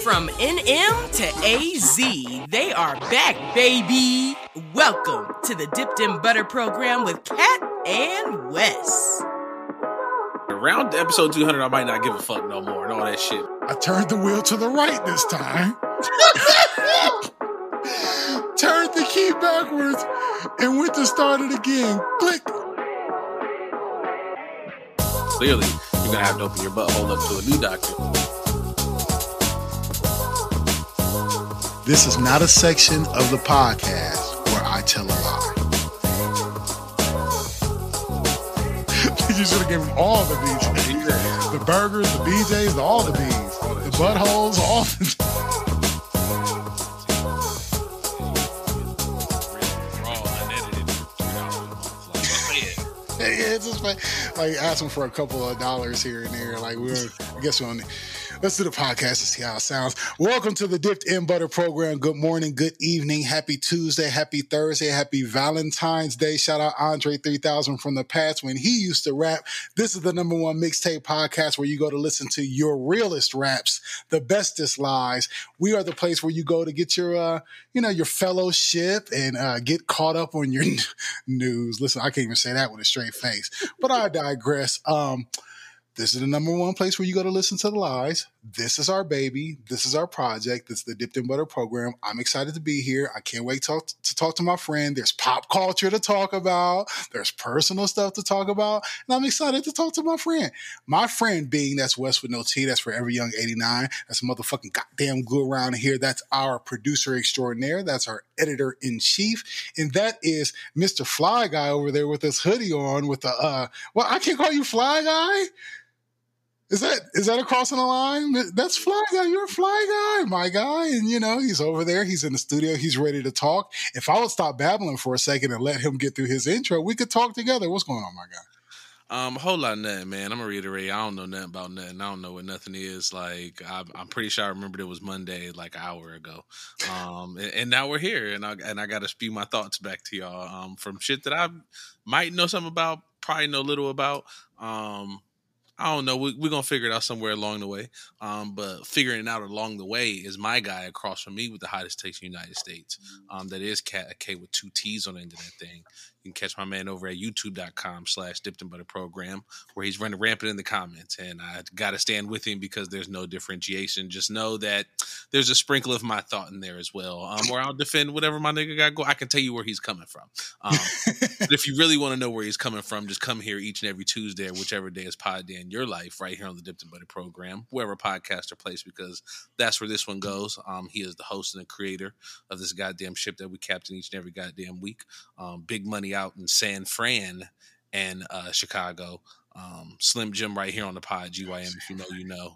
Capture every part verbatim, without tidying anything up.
From N M to A Z, they are back, baby. Welcome to the Dipped in Butter program with Kat and Wes. Around episode two hundred, I might not give a fuck no more and all that shit. I turned the wheel to the right this time. Turned the key backwards and went to start it again. Click. Clearly, you're going to have to open your butthole up to a new doctor. This is not a section of the podcast where I tell a lie. You should have given him all the B's. The burgers, the B Js, the, all the B's. The buttholes, all the... Yeah, it's just like, like asking for a couple of dollars here and there. Like, we're, I guess we're on the... Let's do the podcast to see how it sounds. Welcome to the Dipped in Butter program. Good morning, good evening, happy Tuesday, happy Thursday, happy Valentine's Day. Shout out Andre three thousand from the past when he used to rap. This is the number one mixtape podcast where you go to listen to your realest raps, the bestest lies. We are the place where you go to get your, uh, you know, your fellowship and uh, get caught up on your news. Listen, I can't even say that with a straight face, but I digress. Um, This is the number one place where you go to listen to the lies. This is our baby. This is our project. This is the Dipped in Butter program. I'm excited to be here. I can't wait to talk, to talk to my friend. There's pop culture to talk about. There's personal stuff to talk about. And I'm excited to talk to my friend. My friend being, that's Wes with no T. That's Forever Young eighty-nine. That's a motherfucking goddamn glue around here. That's our producer extraordinaire. That's our editor-in-chief. And that is Mister Fly Guy over there with his hoodie on with the, uh, well, I can't call you Fly Guy. Is that is that a crossing the line? That's Fly Guy. You're a Fly Guy, my guy. And, you know, he's over there. He's in the studio. He's ready to talk. If I would stop babbling for a second and let him get through his intro, we could talk together. What's going on, my guy? Um, a whole lot of nothing, man. I'm going to reiterate. I don't know nothing about nothing. I don't know what nothing is. Like, I, I'm pretty sure I remembered it was Monday like an hour ago. Um, and, and now we're here, and I, and I got to spew my thoughts back to y'all um, from shit that I might know something about, probably know little about. Um I don't know. We, we're going to figure it out somewhere along the way. Um, but figuring it out along the way is my guy across from me with the hottest takes in the United States. Um, that is Kat, K with two T's on the end of that thing. You can catch my man over at youtube.com slash dipped in butter program where he's running rampant in the comments. And I got to stand with him because there's no differentiation. Just know that there's a sprinkle of my thought in there as well. Um, or I'll defend whatever my nigga got go. I can tell you where he's coming from. Um, but if you really want to know where he's coming from, just come here each and every Tuesday or whichever day is pod day in your life right here on the Dipped in Butter program, wherever podcasts are placed, because that's where this one goes. Um, he is the host and the creator of this goddamn ship that we captain each and every goddamn week. Um, big money out in San Fran and uh, Chicago. Um, Slim Jim right here on the pod. G Y M, if you know, you know.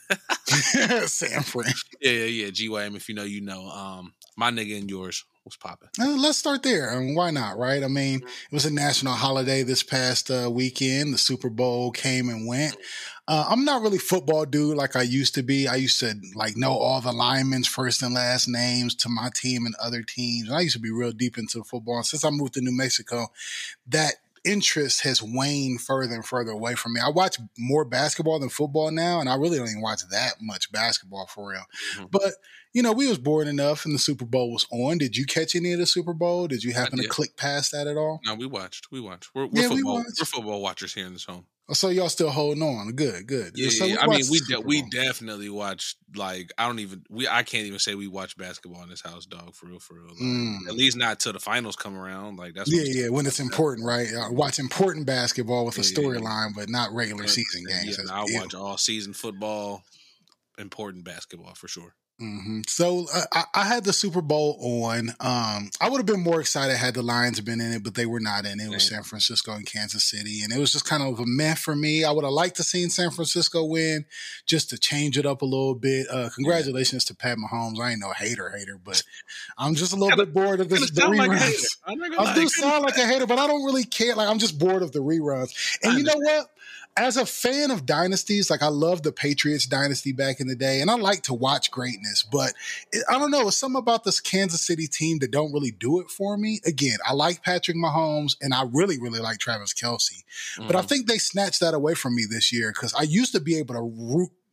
Yeah. San Fran. Yeah, yeah, yeah. G Y M, if you know, you know. Um, my nigga and yours. What's popping? Uh, let's start there. I mean, why not, right? I mean, it was a national holiday this past uh, weekend. The Super Bowl came and went. Uh, I'm not really football dude like I used to be. I used to like know all the linemen's first and last names to my team and other teams. And I used to be real deep into football. And since I moved to New Mexico, that interest has waned further and further away from me. I watch more basketball than football now, and I really don't even watch that much basketball for real. Mm-hmm. But you know, we was bored enough and the Super Bowl was on. Did you catch any of the Super Bowl? Did you happen to click past that at all? No, we watched. We watched. We're, we're, yeah, football, we watched. we're football watchers here in this home. So y'all still holding on. Good, good. Yeah, so yeah. We I mean, we de- we definitely watched, like, I don't even, we I can't even say we watch basketball in this house, dog, for real, for real. Like, mm. At least not till the finals come around. Like, that's Yeah, yeah, when it's important, right? Uh, watch important basketball with yeah, a storyline, yeah. but not regular season games. Yeah, I watch all season football, important basketball for sure. Mm-hmm. So uh, I, I had the Super Bowl on. Um, I would have been more excited had the Lions been in it, but they were not in it. It was San Francisco and Kansas City, and it was just kind of a meh for me. I would have liked to seen San Francisco win just to change it up a little bit. Uh, congratulations to Pat Mahomes. I ain't no hater hater, but I'm just a little bit bored of this, the reruns. Like I do sound like a hater, but I don't really care. Like I'm just bored of the reruns. And you know what? As a fan of dynasties, like I love the Patriots dynasty back in the day, and I like to watch greatness, but it, I don't know, it's something about this Kansas City team that don't really do it for me. Again, I like Patrick Mahomes, and I really, really like Travis Kelce, mm-hmm. but I think they snatched that away from me this year because I used to be able to root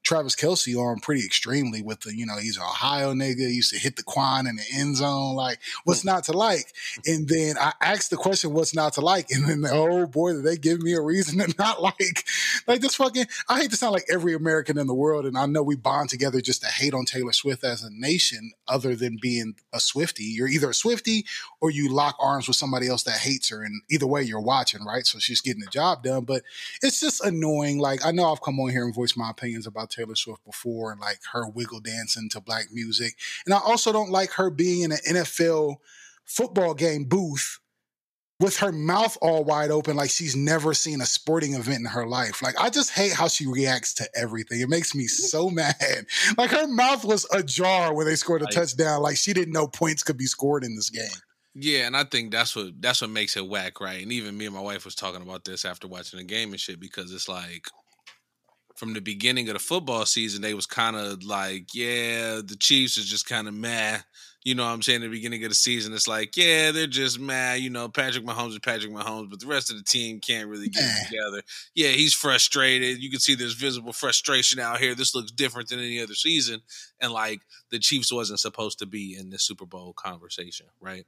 Travis Kelce on pretty extremely with the, you know, he's an Ohio nigga, he used to hit the Quan in the end zone. Like, what's not to like? And then I asked the question, what's not to like? And then, oh boy, did they give me a reason to not like. Like this fucking, I hate to sound like every American in the world, and I know we bond together just to hate on Taylor Swift as a nation, other than being a Swiftie. You're either a Swiftie or you lock arms with somebody else that hates her. And either way, you're watching, right? So she's getting the job done. But it's just annoying. Like, I know I've come on here and voiced my opinions about Taylor Swift before, and like her wiggle dancing to black music. And I also don't like her being in an N F L football game booth with her mouth all wide open, like she's never seen a sporting event in her life. Like, I just hate how she reacts to everything. It makes me so mad. Like, her mouth was ajar when they scored a like, touchdown. Like, she didn't know points could be scored in this game. Yeah, and I think that's what that's what makes it whack, right? And even me and my wife was talking about this after watching the game and shit, because it's like, from the beginning of the football season, they was kind of like, yeah, the Chiefs is just kind of meh. You know what I'm saying? At the beginning of the season, it's like, yeah, they're just mad. You know, Patrick Mahomes is Patrick Mahomes, but the rest of the team can't really get it together. Yeah, he's frustrated. You can see there's visible frustration out here. This looks different than any other season. And, like, the Chiefs wasn't supposed to be in the Super Bowl conversation, right?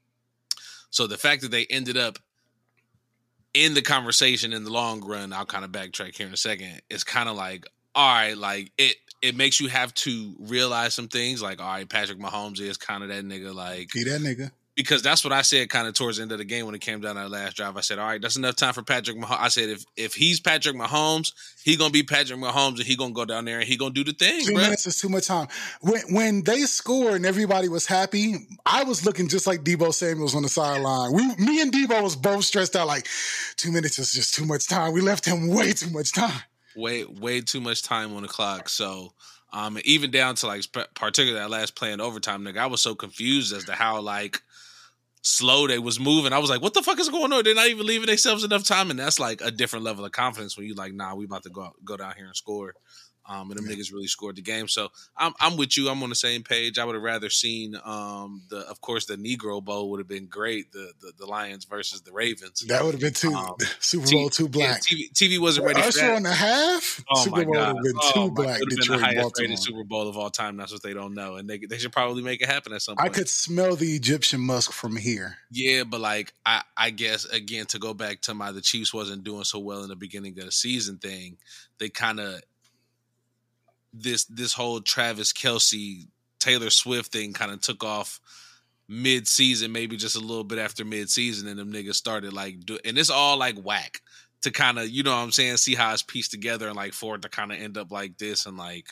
So the fact that they ended up in the conversation in the long run, I'll kind of backtrack here in a second, is kind of like, all right, like, it it makes you have to realize some things, like, all right, Patrick Mahomes is kind of that nigga, like, he that nigga. Because that's what I said kind of towards the end of the game when it came down to that last drive. I said, all right, that's enough time for Patrick Mahomes. I said, if if he's Patrick Mahomes, he going to be Patrick Mahomes, and he going to go down there and he going to do the thing, Two bro. minutes is too much time. When, when they scored and everybody was happy, I was looking just like Deebo Samuels on the sideline. We, me and Deebo was both stressed out, like, two minutes is just too much time. We left him way too much time. Way, way too much time on the clock. So, um, even down to, like, particularly that last play in overtime, nigga, I was so confused as to how, like, slow they was moving. I was like, what the fuck is going on? They're not even leaving themselves enough time. And that's like a different level of confidence when you like, nah, we about to go go down here and score. Um, and them yeah. niggas really scored the game. So I'm I'm with you. I'm on the same page. I would have rather seen um, the, of course, the Negro Bowl would have been great. The, the the Lions versus the Ravens. That would have been too um, Super Bowl too black. Yeah, T V, T V wasn't ready Usher for that. on the half. Oh Super my Bowl God. would have been oh too my, black. Would have Detroit, been the highest Baltimore. rated Super Bowl of all time. That's what they don't know, and they they should probably make it happen at some point. I could smell the Egyptian musk from here. Yeah, but like I I guess again to go back to my the Chiefs wasn't doing so well in the beginning of the season thing. They kind of. This this whole Travis Kelce, Taylor Swift thing kind of took off mid-season, maybe just a little bit after mid-season, and them niggas started like do, and it's all like whack to kind of, you know what I'm saying, see how it's pieced together, and like for it to kind of end up like this, and like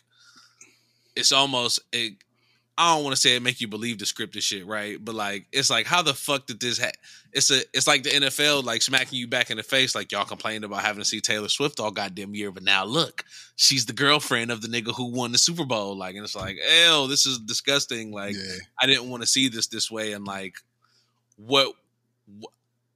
it's almost it, I don't want to say it make you believe the scripted shit, right? But like it's like how the fuck did this ha- it's a it's like the N F L like smacking you back in the face, like y'all complained about having to see Taylor Swift all goddamn year, but now look, she's the girlfriend of the nigga who won the Super Bowl, like, and it's like, ew, this is disgusting. Like yeah. I didn't want to see this this way, and like what, what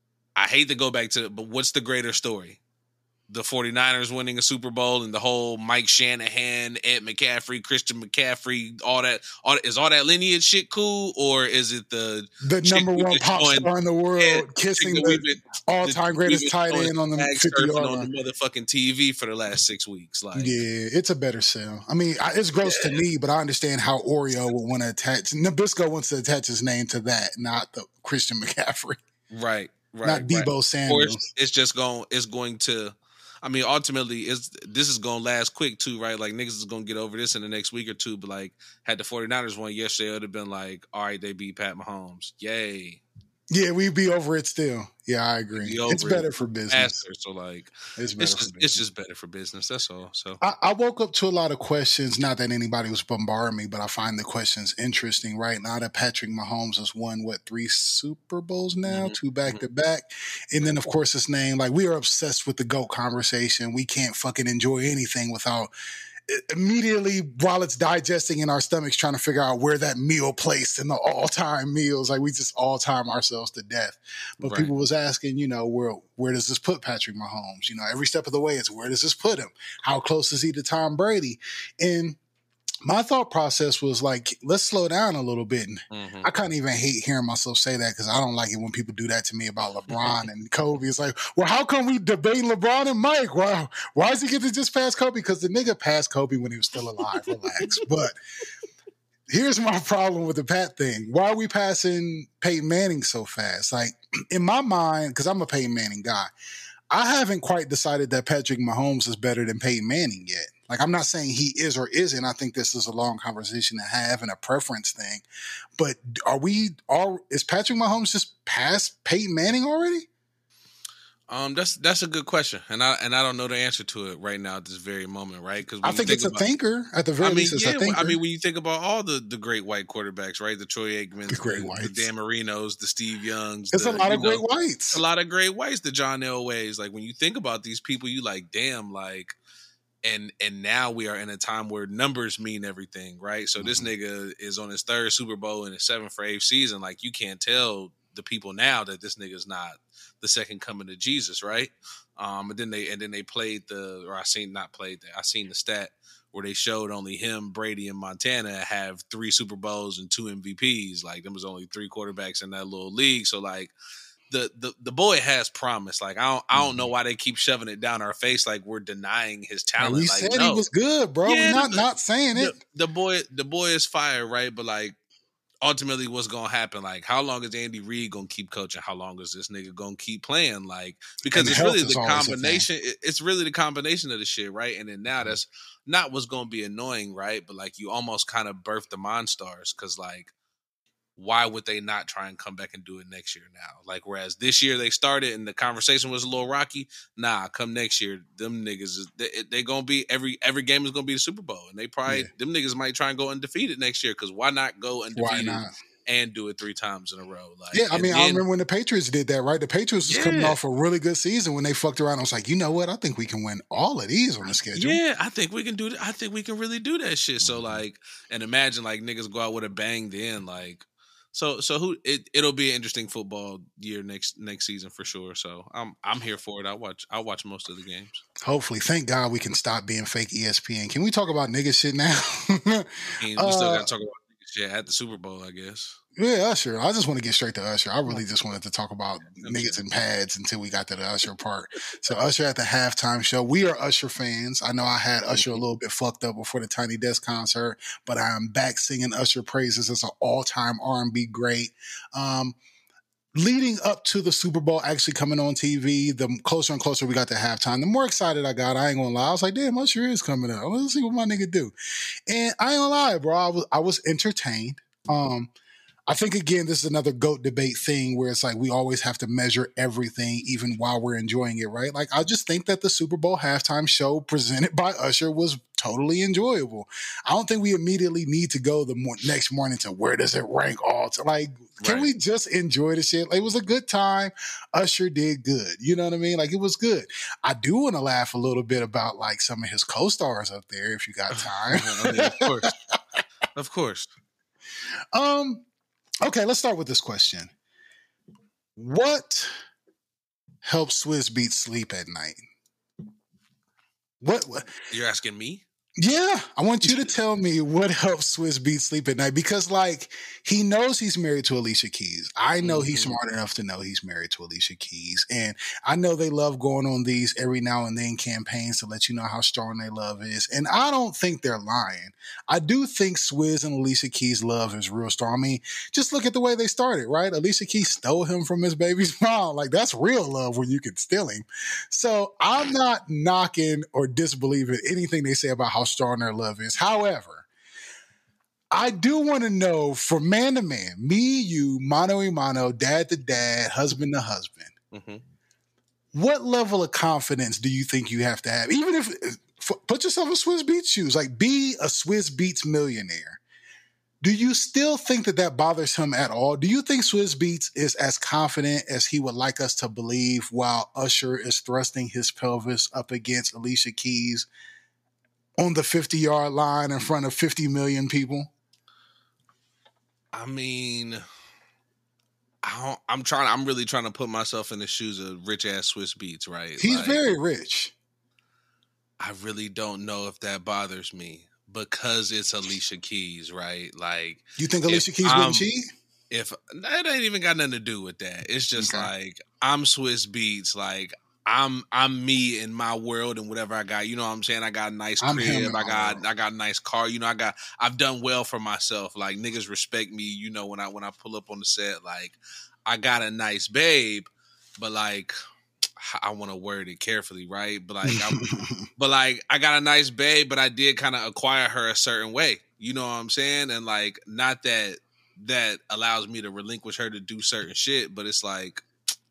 I hate to go back to, but what's the greater story? The 49ers winning a Super Bowl and the whole Mike Shanahan, Ed McCaffrey, Christian McCaffrey, all that, all is all that lineage shit cool, or is it the the number one pop showing, star in the world yeah, kissing the been, all-time greatest tight end on the fifty yard line on the motherfucking T V for the last six weeks? Like, yeah, it's a better sell. I mean, it's gross yeah. to me, but I understand how Oreo would want to attach. Nabisco wants to attach his name to that, not the Christian McCaffrey, right? Right, not Deebo right. Samuels. It's, it's just going. It's going to. I mean, ultimately, it's, this is going to last quick, too, right? Like, niggas is going to get over this in the next week or two. But, like, had the 49ers won yesterday, it would have been like, all right, they beat Pat Mahomes. Yay. Yeah, we'd be over it still. Yeah, I agree. It's better it. for business. Faster, so, like, it's, better it's, for just, business. it's just better for business. That's all. So I, I woke up to a lot of questions. Not that anybody was bombarding me, but I find the questions interesting. Right now that Patrick Mahomes has won, what, three Super Bowls now? Mm-hmm. Two back-to-back. And then, of course, his name. Like, we are obsessed with the GOAT conversation. We can't fucking enjoy anything without immediately, while it's digesting in our stomachs, trying to figure out where that meal placed in the all-time meals. Like, we just all-time ourselves to death. But right. people was asking, you know, where where does this put Patrick Mahomes? You know, every step of the way, it's where does this put him? How close is he to Tom Brady? And my thought process was like, let's slow down a little bit. And Mm-hmm. I kind of even hate hearing myself say that because I don't like it when people do that to me about LeBron and Kobe. It's like, well, how come we debating LeBron and Mike? Why, why does he get to just pass Kobe? Because the nigga passed Kobe when he was still alive. Relax. But here's my problem with the Pat thing. Why are we passing Peyton Manning so fast? Like, in my mind, because I'm a Peyton Manning guy, I haven't quite decided that Patrick Mahomes is better than Peyton Manning yet. Like, I'm not saying he is or isn't. I think this is a long conversation to have and a preference thing. But are we, are, is Patrick Mahomes just past Peyton Manning already? Um, that's that's a good question, and I and I don't know the answer to it right now at this very moment, right? Because I think, think it's about, a thinker at the very I mean, least. It's yeah, a thinker. I mean, when you think about all the, the great white quarterbacks, right? The Troy Aikmans, the, great the, whites. the Dan Marinos, the Steve Youngs. It's the, a lot of know, great whites. A lot of great whites. The John Elways. Like when you think about these people, you like, damn, like, and and now we are in a time where numbers mean everything, right? So mm-hmm. this nigga is on his third Super Bowl in his seventh or eighth season. Like you can't tell the people now that this nigga's not the second coming of Jesus, right? Um, and then they and then they played the or I seen not played that I seen the stat where they showed only him, Brady, and Montana have three Super Bowls and two M V Ps. Like there was only three quarterbacks in that little league. So like the the the boy has promise. Like I don't I don't know why they keep shoving it down our face like we're denying his talent. We like, said no. he was good, bro. Yeah, we're not the, not saying it. The, the boy the boy is fire, right? But like ultimately what's gonna happen, like how long is Andy Reid gonna keep coaching? How long is this nigga gonna keep playing? Like because and it's really the always combination it, it's really the combination of the shit, right? And then now that's not what's gonna be annoying, right? But like you almost kind of birth the Monstars because like why would they not try and come back and do it next year now? Like whereas this year they started and the conversation was a little rocky. Nah, come next year, them niggas they, they gonna be every every game is gonna be the Super Bowl, and they probably yeah. them niggas might try and go undefeated next year because why not go undefeated why not? And do it three times in a row? Like yeah, I mean, then, I remember when the Patriots did that, right? The Patriots was yeah. coming off a really good season when they fucked around. I was like, you know what? I think we can win all of these on the schedule. Yeah, I think we can do. I think we can really do that shit. Mm-hmm. So like, and imagine like niggas go out with a bang then like. So so who it it'll be an interesting football year next next season for sure. So I'm I'm here for it. I watch I'll watch most of the games. Hopefully, thank God we can stop being fake E S P N. Can we talk about nigga shit now? I mean, we uh, still gotta talk about nigga shit at the Super Bowl, I guess. Yeah, Usher. I just want to get straight to Usher. I really just wanted to talk about niggas and pads until we got to the Usher part. So Usher at the halftime show. We are Usher fans. I know I had Usher a little bit fucked up before the Tiny Desk concert, but I am back singing Usher praises as an all-time R and B great. Um, leading up to the Super Bowl actually coming on T V, the closer and closer we got to halftime, the more excited I got. I ain't gonna lie. I was like, damn, Usher is coming up. Let's see what my nigga do. And I ain't gonna lie, bro. I was, I was entertained. Um, I think, again, this is another GOAT debate thing where it's like we always have to measure everything even while we're enjoying it, right? Like, I just think that the Super Bowl halftime show presented by Usher was totally enjoyable. I don't think we immediately need to go the mo- next morning to where does it rank all to like, can right. we just enjoy the shit? Like, it was a good time. Usher did good. You know what I mean? Like, it was good. I do want to laugh a little bit about like some of his co-stars up there if you got time. I mean, of course. Of course. Um, Okay, let's start with this question. What helps Swizz Beatz sleep at night? What, what? You're asking me? Yeah, I want you to tell me what helps Swizz Beatz sleep at night because, like, he knows he's married to Alicia Keys. I know mm-hmm. he's smart enough to know he's married to Alicia Keys, and I know they love going on these every now and then campaigns to let you know how strong their love is, and I don't think they're lying. I do think Swizz and Alicia Keys' love is real strong. I mean, just look at the way they started, right? Alicia Keys stole him from his baby's mom. Like, that's real love when you can steal him. So I'm not knocking or disbelieving anything they say about how strong their love is. However, I do want to know from man to man, me, you, mano a mano, dad to dad, husband to husband, mm-hmm. what level of confidence do you think you have to have? Even if, put yourself in Swizz Beatz shoes, like be a Swizz Beatz millionaire. Do you still think that that bothers him at all? Do you think Swizz Beatz is as confident as he would like us to believe while Usher is thrusting his pelvis up against Alicia Keys on the fifty-yard line in front of fifty million people? I mean, I don't, I'm trying. I'm really trying to put myself in the shoes of rich ass Swizz Beatz, right? He's like, very rich. I really don't know if that bothers me, because it's Alicia Keys, right? Like, you think Alicia Keys I'm, wouldn't cheat? If that ain't even got nothing to do with that. It's just Okay. like I'm Swiss Beats. Like I'm I'm me in my world and whatever I got. You know what I'm saying? I got a nice I'm him crib. in I my got world. I got a nice car. You know, I got I've done well for myself. Like niggas respect me. You know, when I when I pull up on the set, like I got a nice babe, but like I want to word it carefully, right? But like I'm, but like I got a nice babe, but I did kind of acquire her a certain way. You know what I'm saying? And like not that that allows me to relinquish her to do certain shit, but it's like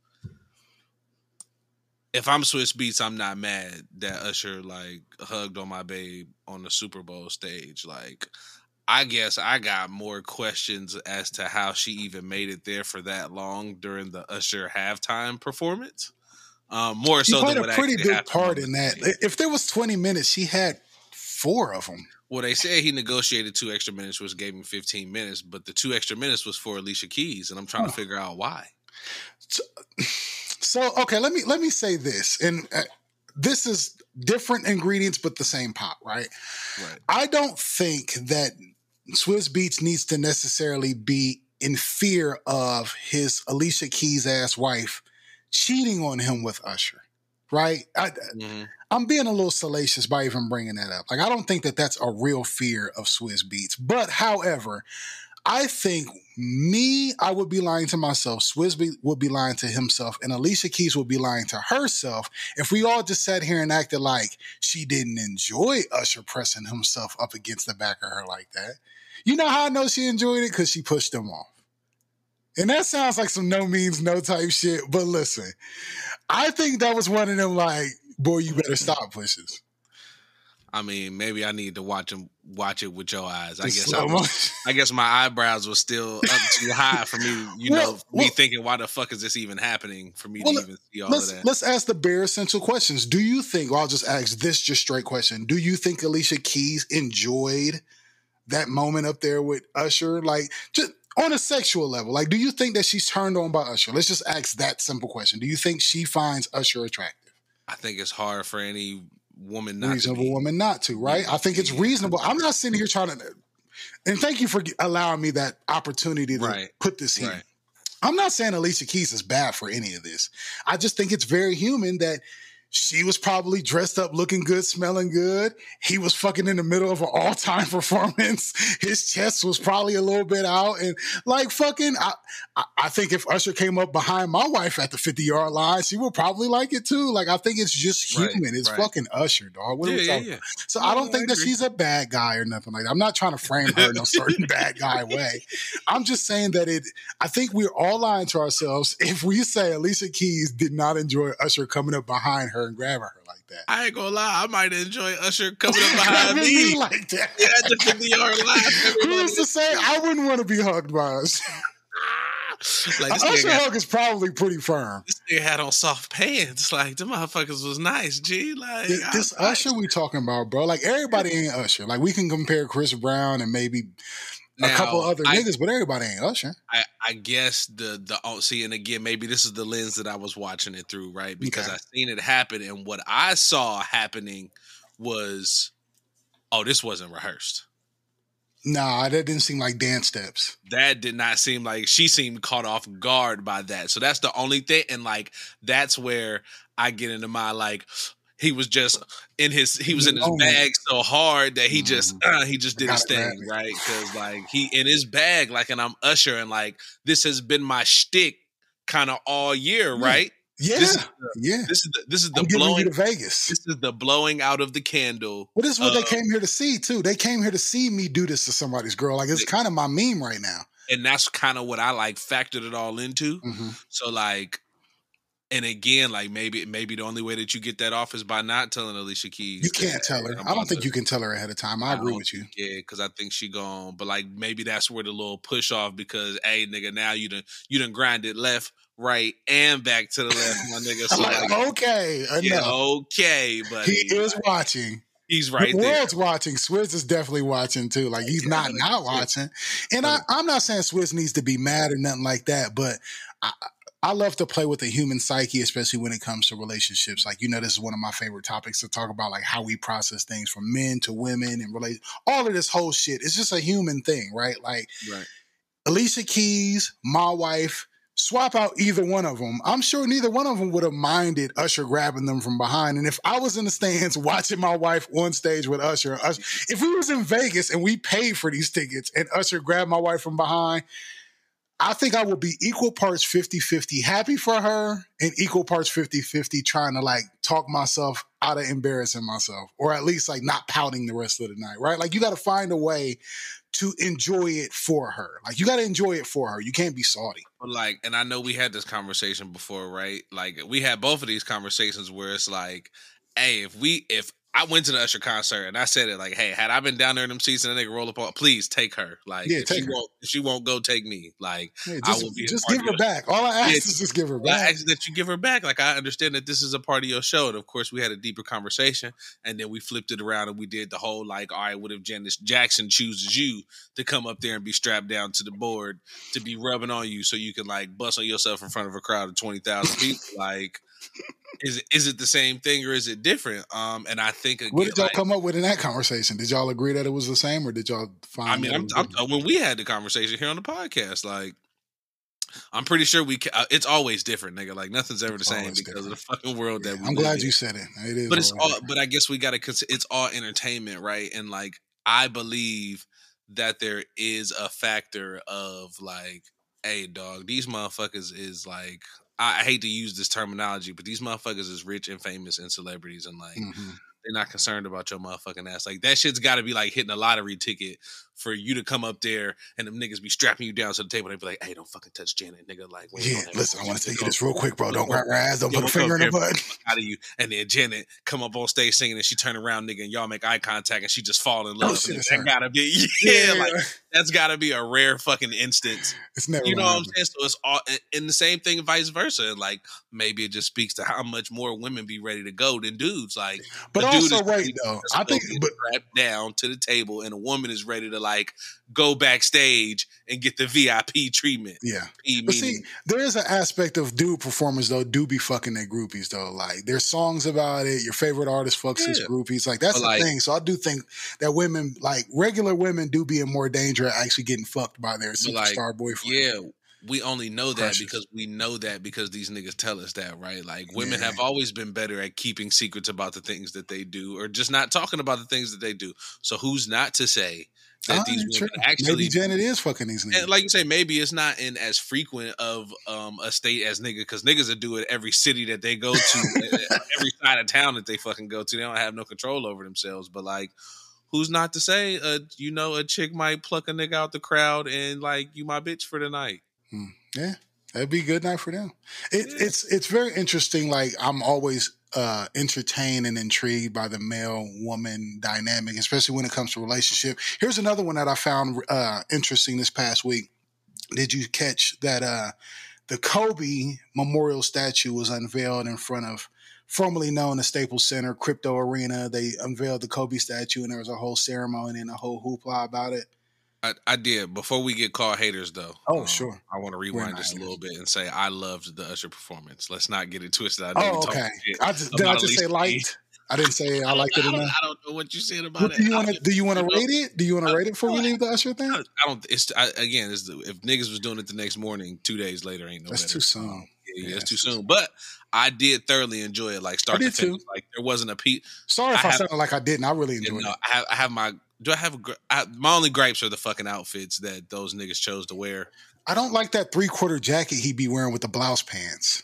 if I'm Swiss Beats, I'm not mad that Usher like hugged on my babe on the Super Bowl stage. Like I guess I got more questions as to how she even made it there for that long during the Usher halftime performance. Um, more She so played than a what pretty actually big happened part on in the that. stage. If there was twenty minutes, she had four of them. Well, they said he negotiated two extra minutes, which gave him fifteen minutes, but the two extra minutes was for Alicia Keys, and I'm trying Huh. to figure out why. So, so okay, let me let me say this, and uh, this is different ingredients but the same pot, right? Right. I don't think that Swizz Beatz needs to necessarily be in fear of his Alicia Keys ass wife cheating on him with Usher, right? I, Mm-hmm. I'm being a little salacious by even bringing that up. Like, I don't think that that's a real fear of Swizz Beatz. But, however, I think me, I would be lying to myself. Swizz Beatz would be lying to himself. And Alicia Keys would be lying to herself if we all just sat here and acted like she didn't enjoy Usher pressing himself up against the back of her like that. You know how I know she enjoyed it? Because she pushed him off. And that sounds like some no means no type shit. But listen, I think that was one of them like, boy, you better stop pushes. I mean, maybe I need to watch him watch it with your eyes. I The guess slow I was, motion. I guess my eyebrows were still up too high for me. You Well, know, me well- thinking, why the fuck is this even happening? For me Well, to even see all Let's of that. let's ask the bare essential questions. Do you think? Well, I'll just ask this just straight question. Do you think Alicia Keys enjoyed that moment up there with Usher? Like, just on a sexual level, like, do you think that she's turned on by Usher? Let's just ask that simple question. Do you think she finds Usher attractive? I think it's hard for any woman not Reasonable to be. woman not to, right? Yeah, I think it's yeah. reasonable. I'm not sitting here trying to, and thank you for allowing me that opportunity to Right. put this here. Right. I'm not saying Alicia Keys is bad for any of this. I just think it's very human that she was probably dressed up, looking good, smelling good. He was fucking in the middle of an all-time performance. His chest was probably a little bit out. And like fucking, I, I, I think if Usher came up behind my wife at the fifty-yard line, she would probably like it too. Like, I think it's just Right, human. It's right. fucking Usher, dog. What are Yeah, we yeah, talking yeah. about? So No, I don't I think that agree. she's a bad guy or nothing like that. I'm not trying to frame her in no certain bad guy way. I'm just saying that it, I think we're all lying to ourselves if we say Alicia Keys did not enjoy Usher coming up behind her and grabbing her like that. I ain't gonna lie, I might enjoy Usher coming up behind Grabbing me. me like that. Yeah, at the fifty yard line. Who's to say I wouldn't want to be hugged by us? Like this Usher nigga, got, hug is probably pretty firm. this nigga had on soft pants. Like the motherfuckers was nice, G. Like This, I- this I- Usher we talking about, bro. Like, everybody ain't Usher. Like, we can compare Chris Brown and maybe a Now, couple other I- niggas, but everybody ain't Usher. I, I guess the the oh, see, and again, maybe this is the lens that I was watching it through, right? Because Okay. I seen it happen, and what I saw happening was, oh, this wasn't rehearsed. Nah, that didn't seem like dance steps. That did not seem like she seemed caught off guard by that. So that's the only thing, and like that's where I get into my like. He was just in his he was in his Moment. bag so hard that he just Mhm. uh, he just did I his gotta grab thing, it. right? Because like he in his bag, like, and I'm Usher, and like this has been my shtick kind of all year, Yeah. right? Yeah, This is yeah. This is the, this is the I'm giving you blowing to Vegas. this is the blowing out of the candle. Well, this is what they uh, came here to see too. They came here to see me do this to somebody's girl. Like, it's They- kind of my meme right now. And that's kind of what I like factored it all into. Mm-hmm. So like, and again, like maybe maybe the only way that you get that off is by not telling Alicia Keys. You can't that tell her. I'm I don't about think to- you can tell her ahead of time. I I agree don't with you. Yeah, because I think she gone. But like maybe that's where the little push off, because hey nigga, now you done you done grind it left, right, and back to the left, my nigga. So I'm like, like, okay, enough. yeah, okay, but He is watching. he's right the there. world's watching. Swizz is definitely watching too. Like, he's not not watching. And I, I'm not saying Swizz needs to be mad or nothing like that, but I, I love to play with the human psyche, especially when it comes to relationships. Like, you know, this is one of my favorite topics to talk about, like how we process things from men to women and relate all of this whole shit. It's just a human thing, right? Like Right. Alicia Keys, my wife, swap out either one of them. I'm sure neither one of them would have minded Usher grabbing them from behind. And if I was in the stands watching my wife on stage with Usher, Usher if we was in Vegas and we paid for these tickets and Usher grabbed my wife from behind, I think I would be equal parts fifty-fifty happy for her and equal parts fifty-fifty trying to like talk myself out of embarrassing myself, or at least like not pouting the rest of the night, right? Like you got to find a way to enjoy it for her. Like you got to enjoy it for her. You can't be salty. But like, and I know we had this conversation before, right? Like we had both of these conversations where it's like, hey, if we, if I went to the Usher concert and I said it like, hey, had I been down there in them seats and the nigga roll up on, please take her. Like, Yeah, if take she her. won't, if she won't go, take me. Like, Yeah, I just will be. a just part give of her your- back. All I ask Yeah, is just give her I back. asked that you give her back. Like, I understand that this is a part of your show. And of course, we had a deeper conversation. And then we flipped it around and we did the whole, like, all right, what if Janice Jackson chooses you to come up there and be strapped down to the board to be rubbing on you so you can, like, bust on yourself in front of a crowd of twenty thousand people? Like, is it, is it the same thing or is it different? Um, And I think, again, What did y'all like, come up with in that conversation? Did y'all agree that it was the same, or did y'all find? I mean, that it I'm, was I'm different? when we had the conversation here on the podcast, like, I'm pretty sure we. ca- uh, It's always different, nigga. Like nothing's ever the It's same always because of the fucking world that Yeah, we. I'm live glad in. you said it. It is, But it's always all. different. But I guess we got to. Cons- it's all entertainment, right? And like, I believe that there is a factor of like, hey, dog, these motherfuckers is like. I I hate to use this terminology, but these motherfuckers is rich and famous and celebrities, and like. Mhm. They're not concerned about your motherfucking ass. Like that shit's got to be like hitting a lottery ticket for you to come up there and them niggas be strapping you down to the table. They be like, "Hey, don't fucking touch Janet, nigga." Like, we ain't Yeah, gonna have listen, no I want to shit. tell you this real quick, bro. Don't grab her ass. Don't Yeah, put a we'll finger in come the here, butt. out of you. And then Janet come up on stage singing, and she turn around, nigga, and y'all make eye contact, and she just fall in love. Oh, shit, And it's that her. gotta be, yeah, Yeah. like that's gotta be a rare fucking instance. It's never You know gonna what I'm happen. saying? So it's all, and the same thing, vice versa. And like maybe it just speaks to how much more women be ready to go than dudes. Like, But a dude also, is right ready though, to I go think, get but strapped down to the table, and a woman is ready to like go backstage and get the V I P treatment. yeah. P But see, meaning, there is an aspect of dude performers though, do be fucking their groupies though. Like there's songs about it. Your favorite artist fucks his Yeah. groupies. Like that's But, the like- thing. So I do think that women, like regular women, do be in more danger of actually getting fucked by their But, like, superstar boyfriend. yeah, we only know that Crushes. because we know that because these niggas tell us that, right? Like women Yeah. have always been better at keeping secrets about the things that they do, or just not talking about the things that they do. So who's not to say that Ah, these true. women actually Maybe Janet is fucking these niggas. And like you say, maybe it's not in as frequent of um, a state as nigga, because niggas will do it every city that they go to, every side of town that they fucking go to. They don't have no control over themselves. But like, who's not to say, uh, you know, a chick might pluck a nigga out the crowd and like, you my bitch for the night. Hmm. Yeah, that'd be a good night for them. It, Yeah. It's it's very interesting. Like I'm always uh, entertained and intrigued by the male woman dynamic, especially when it comes to relationship. Here's another one that I found uh, interesting this past week. Did you catch that uh, the Kobe Memorial statue was unveiled in front of formerly known as Staples Center Crypto Arena? They unveiled the Kobe statue, and there was a whole ceremony and a whole hoopla about it. I, I did. Before we get called haters, though. Oh, um, sure. I want to We're rewind not just a haters. little bit and say I loved the Usher performance. Let's not get it twisted. I know Oh, we talked okay. shit I just, did I about just say Alicia light? Keys. I didn't say I liked it I don't, enough. I don't know what you said about What it. do you I want to just- do? You want to you know, rate it? Do you want to I- rate it before we leave the Usher thing? I don't. It's I, again. It's the, if niggas was doing it the next morning, two days later ain't no That's better. too soon. Um, yeah, yeah, Yeah, it's too that's too soon. But I did thoroughly enjoy it, like start I to did too. finish. Like there wasn't a piece. Sorry if I I, have- sounded like I didn't. I really You enjoyed know, it. I have, I have my. Do I have a? gr- I, my only gripes are the fucking outfits that those niggas chose to wear. I don't like that three quarter jacket he be wearing with the blouse pants.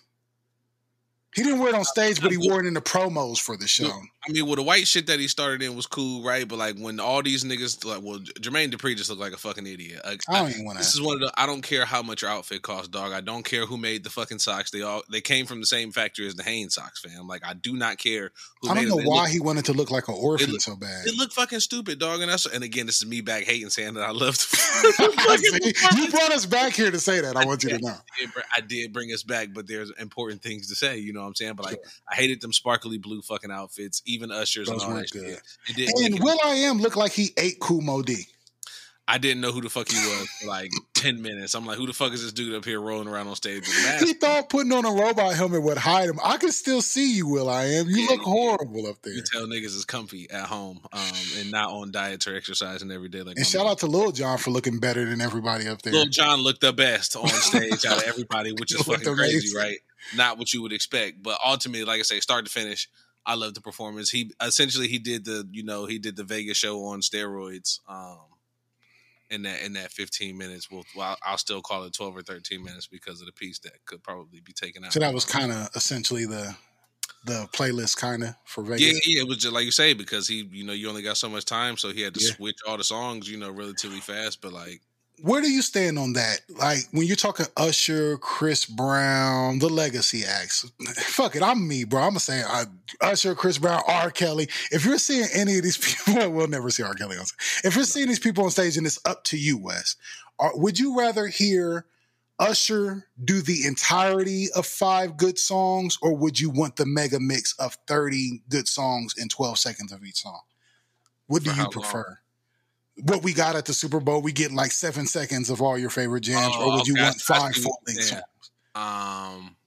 He didn't wear it on stage, but he wore it in the promos for the show. I mean, well, the white shit that he started in was cool, right? But like when all these niggas, like, well, Jermaine Dupri just looked like a fucking idiot. Like, I don't even want This to. is one of the. I don't care how much your outfit costs, dog. I don't care who made the fucking socks. They all they came from the same factory as the Hanes socks, fam. Like I do not care who I made don't know them. They why look- he wanted to look like an orphan look- so bad. It looked fucking stupid, dog. And that's and again, this is me back hating, saying that I love. See, you brought us back here to say that. I want you to know. I did, br- I did bring us back, but there's important things to say. You know what I'm saying? But like, I hated them sparkly blue fucking outfits, even Usher's Those and all weren't that good. shit. It didn't make And it- Will I Am looked like he ate Kumo D. I didn't know who the fuck he was for like ten minutes. I'm like, who the fuck is this dude up here rolling around on stage with a mask? He thought putting on a robot helmet would hide him. I can still see you, Will I am. You Yeah, look yeah. horrible up there. You tell niggas is comfy at home um, and not on diets or exercising every day. Like And shout out to Lil Jon for looking better than everybody up there. Lil Jon looked the best on stage out of everybody, which is Looked fucking crazy, amazing. right? Not what you would expect. But ultimately, like I say, start to finish, I love the performance. He essentially he did the, you know, he did the Vegas show on steroids. Um, in that in that fifteen minutes, well, well, I'll still call it twelve or thirteen minutes because of the piece that could probably be taken out. So that was kind of essentially the the playlist kind of for Vegas. Yeah, yeah, it was just like you say, because he, you know, you only got so much time, so he had to Yeah. switch all the songs, you know, relatively fast. But like, Where do you stand on that? Like when you're talking Usher, Chris Brown, the legacy acts. Fuck it, I'm me, bro. I'm gonna say uh, Usher, Chris Brown, R. Kelly. If you're seeing any of these people, we'll never see R. Kelly on stage. If you're seeing these people on stage, and it's up to you, Wes, are, would you rather hear Usher do the entirety of five good songs, or would you want the mega mix of thirty good songs and twelve seconds of each song? What do For you how prefer? What we got at the Super Bowl, we get like seven seconds of all your favorite jams, Oh, or would you okay. I- want I five see full what- length yeah. songs? Um,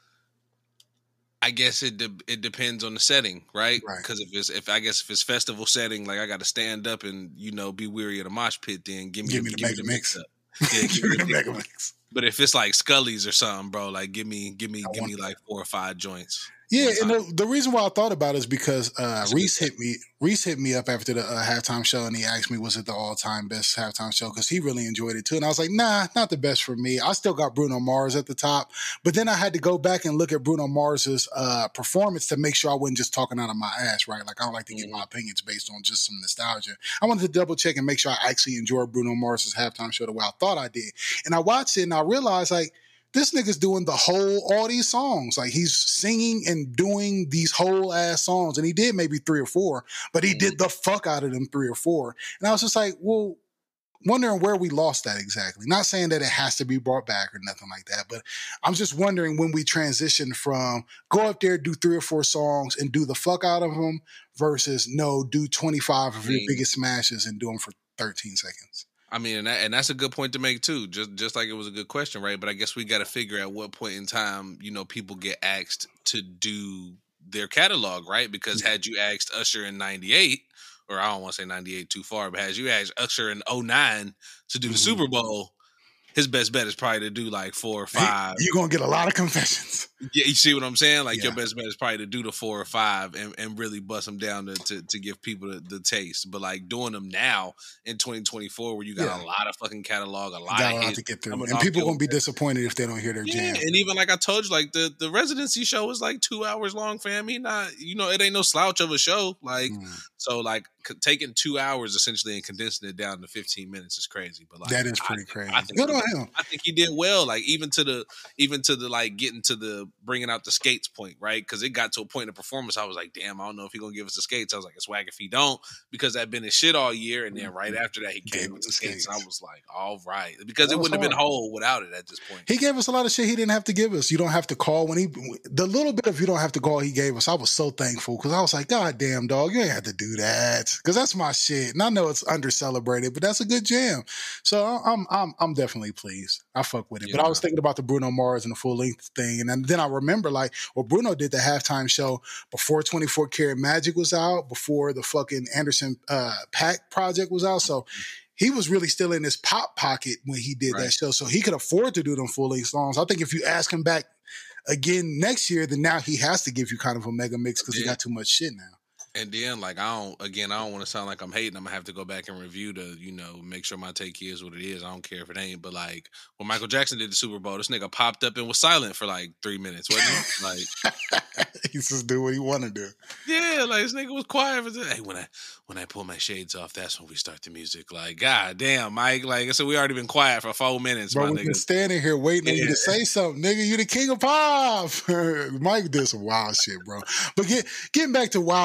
I guess it de- it depends on the setting, right? Right. Because if it's if I guess if it's festival setting, like I got to stand up and you know be weary of the mosh pit, then give me Give me the mega mix. up. Yeah, Give me the mega mix. But if it's like Scully's or something, bro, like give me give me I give want me like four or five joints. Yeah, one and time. the, the reason why I thought about it is because uh, That's a Reese good hit me. Reese hit me up after the uh, halftime show, and he asked me, "Was it the all-time best halftime show?" Because he really enjoyed it too, and I was like, "Nah, not the best for me. I still got Bruno Mars at the top." But then I had to go back and look at Bruno Mars's uh, performance to make sure I wasn't just talking out of my ass, right? Like I don't like to give my opinions based on just some nostalgia. I wanted to double check and make sure I actually enjoyed Bruno Mars's halftime show the way I thought I did, and I watched it and I realized like. This nigga's doing the whole, all these songs. Like he's singing and doing these whole ass songs. And he did maybe three or four, but he did the fuck out of them three or four. And I was just like, well, wondering where we lost that exactly. Not saying that it has to be brought back or nothing like that, but I'm just wondering when we transition from go up there, do three or four songs and do the fuck out of them versus no, do twenty-five of your Mm. biggest smashes and do them for thirteen seconds. I mean, and, that, and that's a good point to make too. Just just like it was a good question, right? But I guess we got to figure at what point in time, you know, people get asked to do their catalog, right? Because had you asked Usher in ninety-eight, or I don't want to say ninety-eight too far, but had you asked Usher in oh nine to do the Mhm. Super Bowl, his best bet is probably to do like four or five. You're going to get a lot of confessions. Yeah, you see what I'm saying? Like your Yeah. best bet is probably to do the four or five and, and really bust them down to, to, to give people the, the taste. But like doing them now in twenty twenty-four where you got Yeah. a lot of fucking catalog, a lot Got a of lot hits to get through. coming And off people your- going to be disappointed if they don't hear their Yeah, jam. and even like I told you, like the, the residency show is like two hours long, fam. He not, you know, it ain't no slouch of a show. Like, Mm. so like c- taking two hours essentially and condensing it down to fifteen minutes is crazy. But like That is I pretty think- crazy. I think Good he- on him. I think he did well. Like even to the even to the like getting to the bringing out the skates point, right? Because it got to a point in performance, I was like, damn, I don't know if he gonna give us the skates. I was like, it's whack if he don't, because that been his shit all year. And then right after that, he Gave came us with the the skates, and I skates. was like, all right, because That it was wouldn't have been hard. whole without it at this point. He gave us a lot of shit he didn't have to give us. You don't have to call when he, the little bit of you don't have to call he gave us, I was so thankful because I was like, God damn, dog, you ain't have to do that. Because that's my shit. And I know it's under celebrated, but that's a good jam. So I'm I'm I'm definitely pleased. I fuck with it. But I was Yeah. thinking about the Bruno Mars and the full length thing. And then, then I remember like, well, Bruno did the halftime show before twenty-four Karat Magic was out, before the fucking Anderson uh, Paak project was out. So he was really still in his pop pocket when he did that Right. show. So he could afford to do them full length songs. I think if you ask him back again next year, then now he has to give you kind of a mega mix because he Yeah. got too much shit now. And then, like, I don't, again, I don't want to sound like I'm hating. I'm going to have to go back and review to, you know, make sure my take is what it is. I don't care if it ain't. But, like, when Michael Jackson did the Super Bowl, this nigga popped up and was silent for, like, three minutes, wasn't he? Like, He just do what he want to do. yeah, like, this nigga was quiet for the, hey, when I, when I pull my shades off, that's when we start the music. Like, god damn, Mike. Like I said, we already been quiet for four minutes, Bro, my we've been nigga. standing here waiting on you Yeah. to say something, nigga. You the king of pop. Mike did some wild shit, bro. But get, getting back to Wild Dead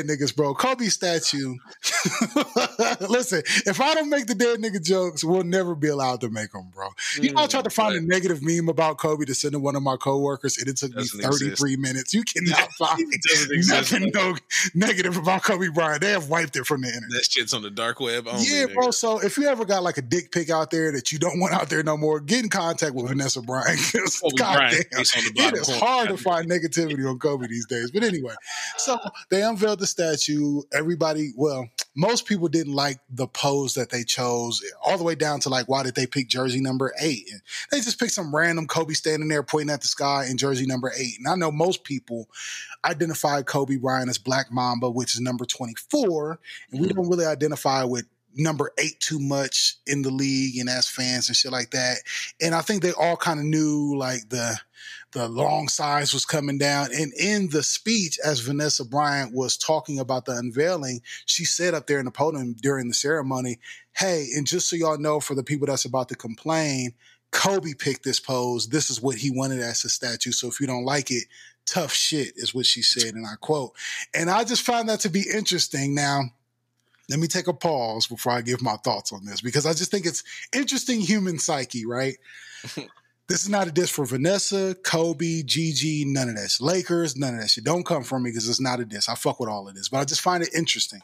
niggas, bro. Kobe statue. Listen, if I don't make the dead nigga jokes, we'll never be allowed to make them, bro. You know, I tried to find a negative meme about Kobe to send to one of my coworkers, and it took me thirty-three exist. minutes. You cannot find nothing no negative about Kobe Bryant. They have wiped it from the internet. That shit's on the dark web only. Yeah, nigga. Bro. So if you ever got like a dick pic out there that you don't want out there no more, get in contact with Vanessa Bryant. God damn, it is hard to find negativity on Kobe these days. But anyway, so they unveiled the statue. Everybody, well, most people didn't like the pose that they chose, all the way down to like, why did they pick jersey number eight? And they just picked some random Kobe standing there pointing at the sky in jersey number eight. And I know most people identify Kobe Bryant as Black Mamba, which is number twenty-four. And we don't really identify with number eight too much in the league and as fans and shit like that. And I think they all kind of knew like the the long size was coming down. And in the speech, as Vanessa Bryant was talking about the unveiling, she said up there in the podium during the ceremony, hey, and just so y'all know, for the people that's about to complain, Kobe picked this pose. This is what he wanted as a statue. So if you don't like it, tough shit is what she said. And I quote, and I just found that to be interesting. Now, let me take a pause before I give my thoughts on this, because I just think it's interesting human psyche, right? This is not a diss for Vanessa, Kobe, Gigi, none of that. Lakers, none of that shit. Don't come for me because it's not a diss. I fuck with all of this, but I just find it interesting.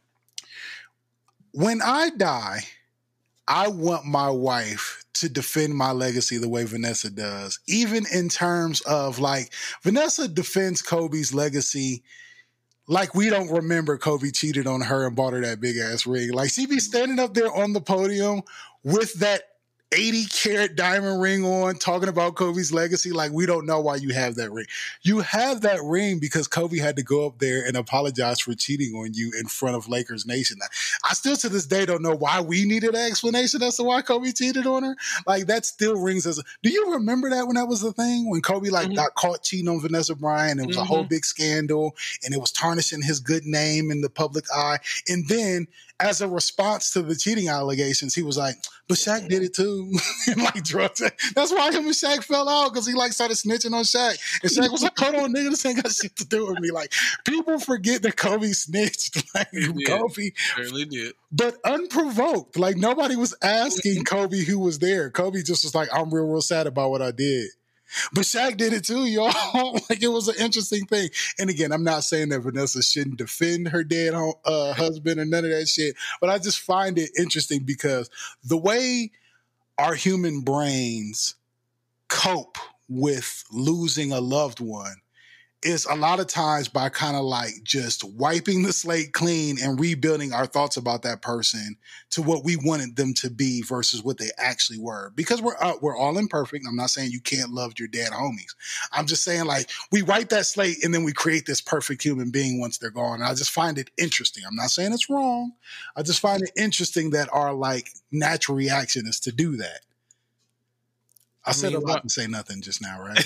When I die, I want my wife to defend my legacy the way Vanessa does, even in terms of like, Vanessa defends Kobe's legacy like we don't remember Kobe cheated on her and bought her that big ass ring. Like she be standing up there on the podium with that eighty karat diamond ring on, talking about Kobe's legacy like we don't know why you have that ring. You have that ring because Kobe had to go up there and apologize for cheating on you in front of Lakers Nation. I still to this day don't know why we needed an explanation as to why Kobe cheated on her. Like that still rings as a, do you remember that when that was the thing? When Kobe like mm-hmm. got caught cheating on Vanessa Bryant, it was mm-hmm. a whole big scandal and it was tarnishing his good name in the public eye. And then as a response to the cheating allegations, he was like, but Shaq did it too. And like drugs. That's why him and Shaq fell out, because he like started snitching on Shaq. And Shaq was like, hold on, nigga, this ain't got shit to do with me. Like, people forget that Kobe snitched. Like, he Kobe. Certainly did. But unprovoked. Like, nobody was asking Kobe who was there. Kobe just was like, I'm real, real sad about what I did. But Shaq did it too, y'all. Like, it was an interesting thing. And again, I'm not saying that Vanessa shouldn't defend her dead uh, husband or none of that shit, but I just find it interesting because the way our human brains cope with losing a loved one is a lot of times by kind of like just wiping the slate clean and rebuilding our thoughts about that person to what we wanted them to be versus what they actually were. Because we're uh, we're all imperfect. I'm not saying you can't love your dead homies. I'm just saying like we wipe that slate and then we create this perfect human being once they're gone. And I just find it interesting. I'm not saying it's wrong. I just find it interesting that our like natural reaction is to do that. I, I said mean, a lot what? and say nothing just now, right?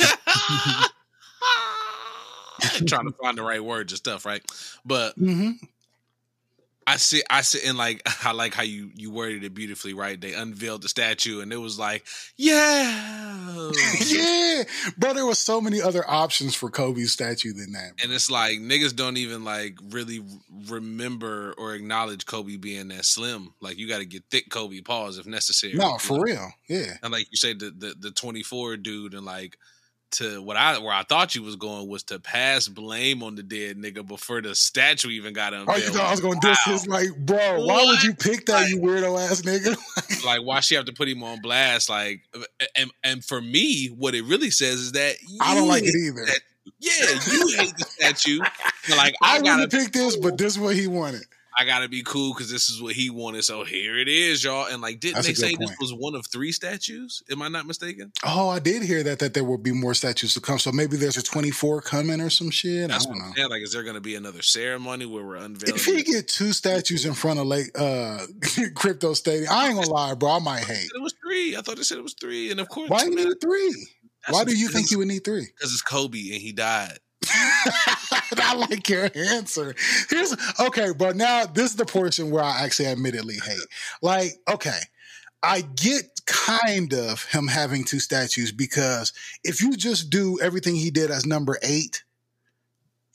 Trying to find the right words and stuff, right? But mm-hmm. I see, I see, and like I like how you you worded it beautifully, right? They unveiled the statue, and it was like, yeah, yeah, bro. There was so many other options for Kobe's statue than that, bro. And it's like niggas don't even like really remember or acknowledge Kobe being that slim. Like you got to get thick Kobe paws if necessary. No, for real, yeah. And like you say, the the, the twenty-four dude, and like. To what I where I thought you was going was to pass blame on the dead nigga before the statue even got unveiled. Oh, you thought I was gonna diss his like, bro? What? Why would you pick that, like, you weirdo ass nigga? Like, why she have to put him on blast? Like, and and for me, what it really says is that I don't like it either. That, yeah, you hate the statue. Like, I, I gotta really pick this, but this is what he wanted. I gotta be cool because this is what he wanted. So here it is, y'all. And like, didn't That's they say point. This was one of three statues? Am I not mistaken? Oh, I did hear that that there will be more statues to come. So maybe there's a twenty-four coming or some shit. That's I don't know. Saying. Like, is there going to be another ceremony where we're unveiling? If he get two statues in front of like uh, Crypto Stadium, I ain't gonna lie, bro. I might hate. It was three. I thought they said it was three, and of course, why do you need three? Why do you think you would need three? Because it's Kobe and he died. I like your answer. Here's okay, but now this is the portion where I actually admittedly hate. Like, okay, I get kind of him having two statues because if you just do everything he did as number eight,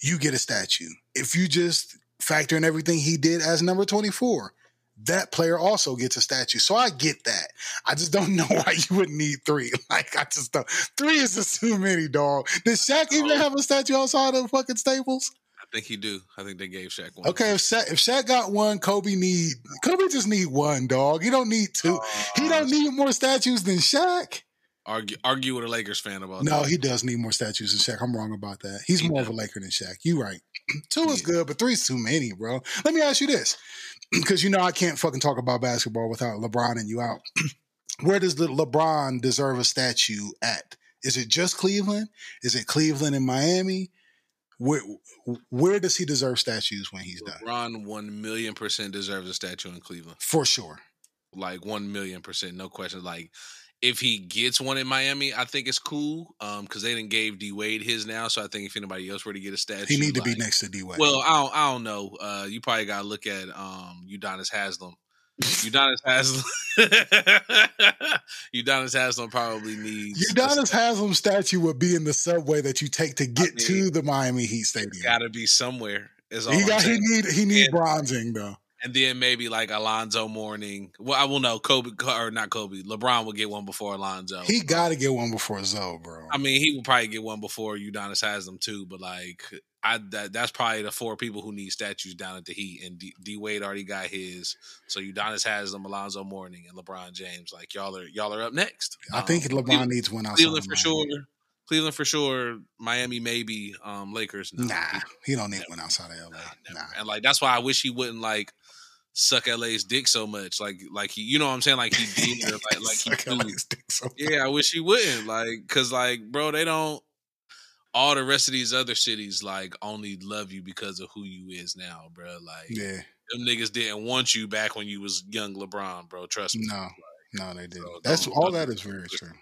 you get a statue. If you just factor in everything he did as number twenty-four, that player also gets a statue. So I get that. I just don't know why you would need three. Like, I just don't. Three is just too many, dog. Does Shaq even have a statue outside of fucking Staples? I think he do. I think they gave Shaq one. Okay, if Shaq, if Shaq got one, Kobe need Kobe just need one, dog. He don't need two. Uh, he don't need more statues than Shaq. Argue, argue with a Lakers fan about no, that. No, he does need more statues than Shaq. I'm wrong about that. He's he more does. of a Laker than Shaq. You right. Two is yeah. good, but three's too many, bro. Let me ask you this, because you know I can't fucking talk about basketball without LeBron and you out. Where does the LeBron deserve a statue at? Is it just Cleveland? Is it Cleveland and Miami? Where where does he deserve statues when he's LeBron done? LeBron one million percent deserves a statue in Cleveland. For sure. Like one million percent, no question. Like, if he gets one in Miami, I think it's cool um, because they didn't gave D Wade his now. So I think if anybody else were to get a statue, he need to like, be next to D Wade. Well, I don't, I don't know. Uh, you probably got to look at um, Udonis Haslem. Udonis Haslem. Udonis Haslem probably needs. Udonis Haslem statue would be in the subway that you take to get I mean, to the Miami Heat Stadium. Got to be somewhere. Is all he got. He need. He need and, bronzing though. And then maybe like Alonzo Mourning. Well, I will know Kobe or not Kobe. LeBron will get one before Alonzo. He got to get one before Zoe, bro. I mean, he will probably get one before Udonis has them too. But like, I that, that's probably the four people who need statues down at the Heat. And D, D Wade already got his. So Udonis has them, Alonzo Mourning, and LeBron James. Like y'all are y'all are up next. I um, think LeBron Cleveland, needs one outside. Cleveland for sure. Cleveland for sure. Miami maybe. Um, Lakers. No. Nah, he don't need never. one outside of L A. Nah, nah. And like that's why I wish he wouldn't like. Suck L A's dick so much, like like he, you know what I'm saying, like he did, or like like Suck he L A's dick so much. Yeah, I wish he wouldn't, like, cause like, bro, they don't. All the rest of these other cities like only love you because of who you is now, bro. Like, yeah, them niggas didn't want you back when you was young LeBron, bro. Trust me. No, like, no, they didn't. So That's all. That is very true.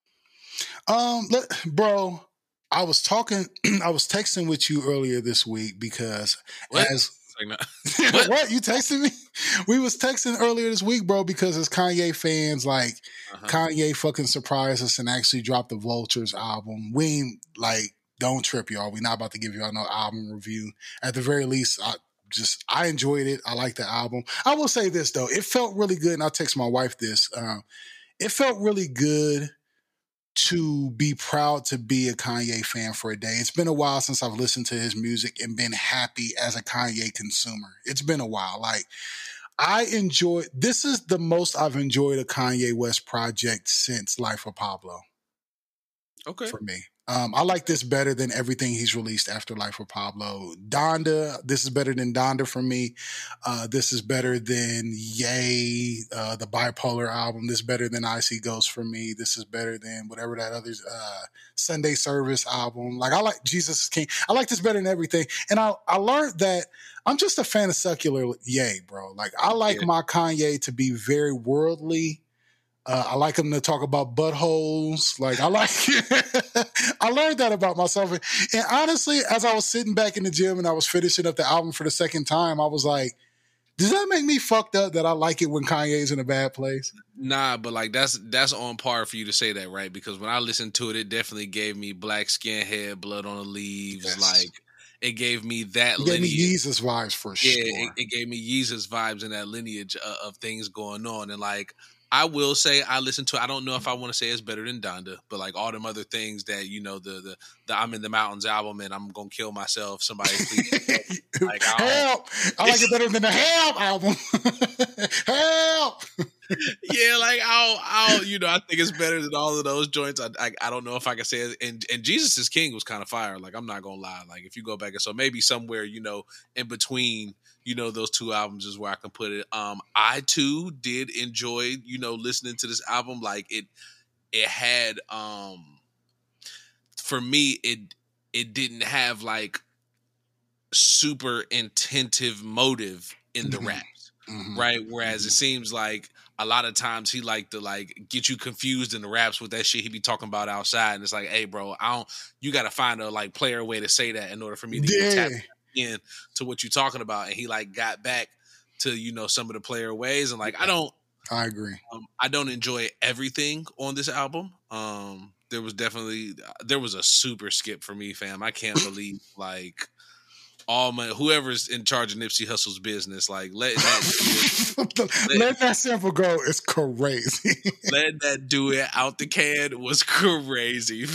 Um, let, bro, I was talking, I was texting with you earlier this week because what? as. what? what you texting me? We was texting earlier this week, bro, because as Kanye fans, like uh-huh. Kanye fucking surprised us and actually dropped the Vultures album. We ain't like, don't trip, y'all. We not about to give y'all no album review. At the very least, I just I enjoyed it. I like the album. I will say this though, it felt really good, and I'll text my wife this. Um, it felt really good to be proud to be a Kanye fan for a day. It's been a while since I've listened to his music and been happy as a Kanye consumer. It's been a while. Like, I enjoy, this is the most I've enjoyed a Kanye West project since Life of Pablo. Okay. For me. Um, I like this better than everything he's released after Life of Pablo. Donda, this is better than Donda for me. Uh, this is better than Ye, uh, the Bipolar album. This is better than I See Ghosts for me. This is better than whatever that other uh, Sunday Service album. Like, I like Jesus is King. I like this better than everything. And I, I learned that I'm just a fan of secular Ye, bro. Like, I like yeah. my Kanye to be very worldly. Uh, I like him to talk about buttholes. Like, I like, I learned that about myself. And honestly, as I was sitting back in the gym and I was finishing up the album for the second time, I was like, does that make me fucked up that I like it when Kanye's in a bad place? Nah, but like that's that's on par for you to say that, right? Because when I listened to it, it definitely gave me Black Skinhead, Blood on the Leaves. Yes. Like, it gave me that it lineage. Gave me Yeezus vibes for yeah, sure. Yeah, it, it gave me Yeezus vibes and that lineage of, of things going on. And like, I will say I listen to, I don't know if I want to say it's better than Donda, but like all them other things that, you know, the the, the I'm in the Mountains album and I'm going to kill myself. Somebody please. Like, I help. I like it better than the Help album. Help. Yeah, like I'll, I'll, you know, I think it's better than all of those joints. I, I, I don't know if I can say it. And and Jesus is King was kind of fire. Like, I'm not gonna lie. Like, if you go back and so maybe somewhere, you know, in between, you know, those two albums is where I can put it. Um, I too did enjoy, you know, listening to this album. Like it, it had, um, for me, it it didn't have like super intensive motive in the mm-hmm. raps, mm-hmm. right? Whereas mm-hmm. it seems like a lot of times he like to like get you confused in the raps with that shit he be talking about outside, and it's like, hey, bro, I don't. You got to find a like player way to say that in order for me to yeah. get tapped in to what you're talking about. And he like got back to, you know, some of the player ways, and like I don't. I agree. Um, I don't enjoy everything on this album. Um, there was definitely there was a super skip for me, fam. I can't believe like all my whoever's in charge of Nipsey Hussle's business, like letting that do it, let, let that sample go is crazy. letting that do it out the can was crazy.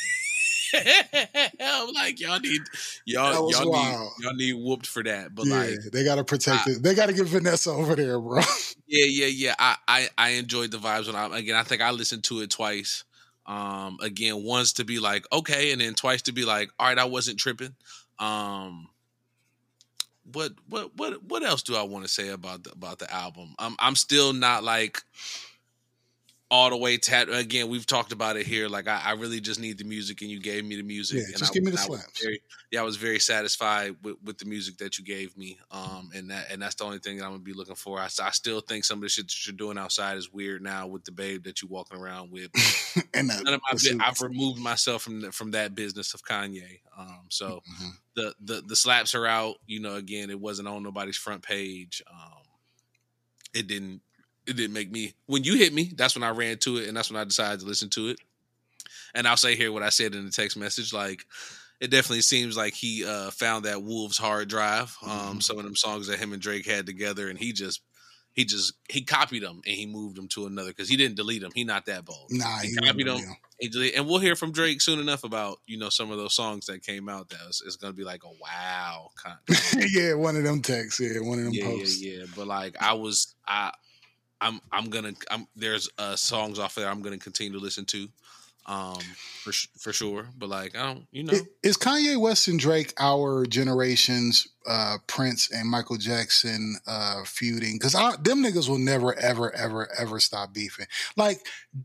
I'm like, y'all need y'all y'all wild. need y'all need whooped for that. But yeah, like they gotta protect I, it. They gotta get Vanessa over there, bro. Yeah, yeah, yeah. I, I, I enjoyed the vibes when I again I think I listened to it twice. Um again, once to be like, okay, and then twice to be like, all right, I wasn't tripping. Um what what what what else do I want to say about the about the album? I'm I'm still not like all the way tapped. Again, we've talked about it here. Like I, I really just need the music, and you gave me the music. Yeah, and just I, give me the I slaps. Very, yeah, I was very satisfied with, with the music that you gave me. Um, and that and that's the only thing that I'm gonna be looking for. I, I still think some of the shit that you're doing outside is weird now with the babe that you're walking around with. and that, None of my bit, I've removed myself from the, from that business of Kanye. Um, so mm-hmm. the the the slaps are out. You know, again, it wasn't on nobody's front page. Um, it didn't. It didn't make me. When you hit me, that's when I ran to it, and that's when I decided to listen to it. And I'll say here what I said in the text message. Like, it definitely seems like he uh, found that Wolves hard drive. Um, mm-hmm. Some of them songs that him and Drake had together, and he just, he just, he copied them and he moved them to another because he didn't delete them. He not that bold. Nah, he, he copied them. He deleted, and we'll hear from Drake soon enough about you know some of those songs that came out. That was, it's gonna be like a wow. Kind of, yeah, one of them texts. Yeah, one of them yeah, posts. Yeah, yeah. But like, I was, I. I'm I'm gonna I'm there's uh songs off there I'm gonna continue to listen to, um for for sure. But like I don't you know it, is Kanye West and Drake our generation's uh, Prince and Michael Jackson uh, feuding? Because them niggas will never ever ever ever stop beefing. Like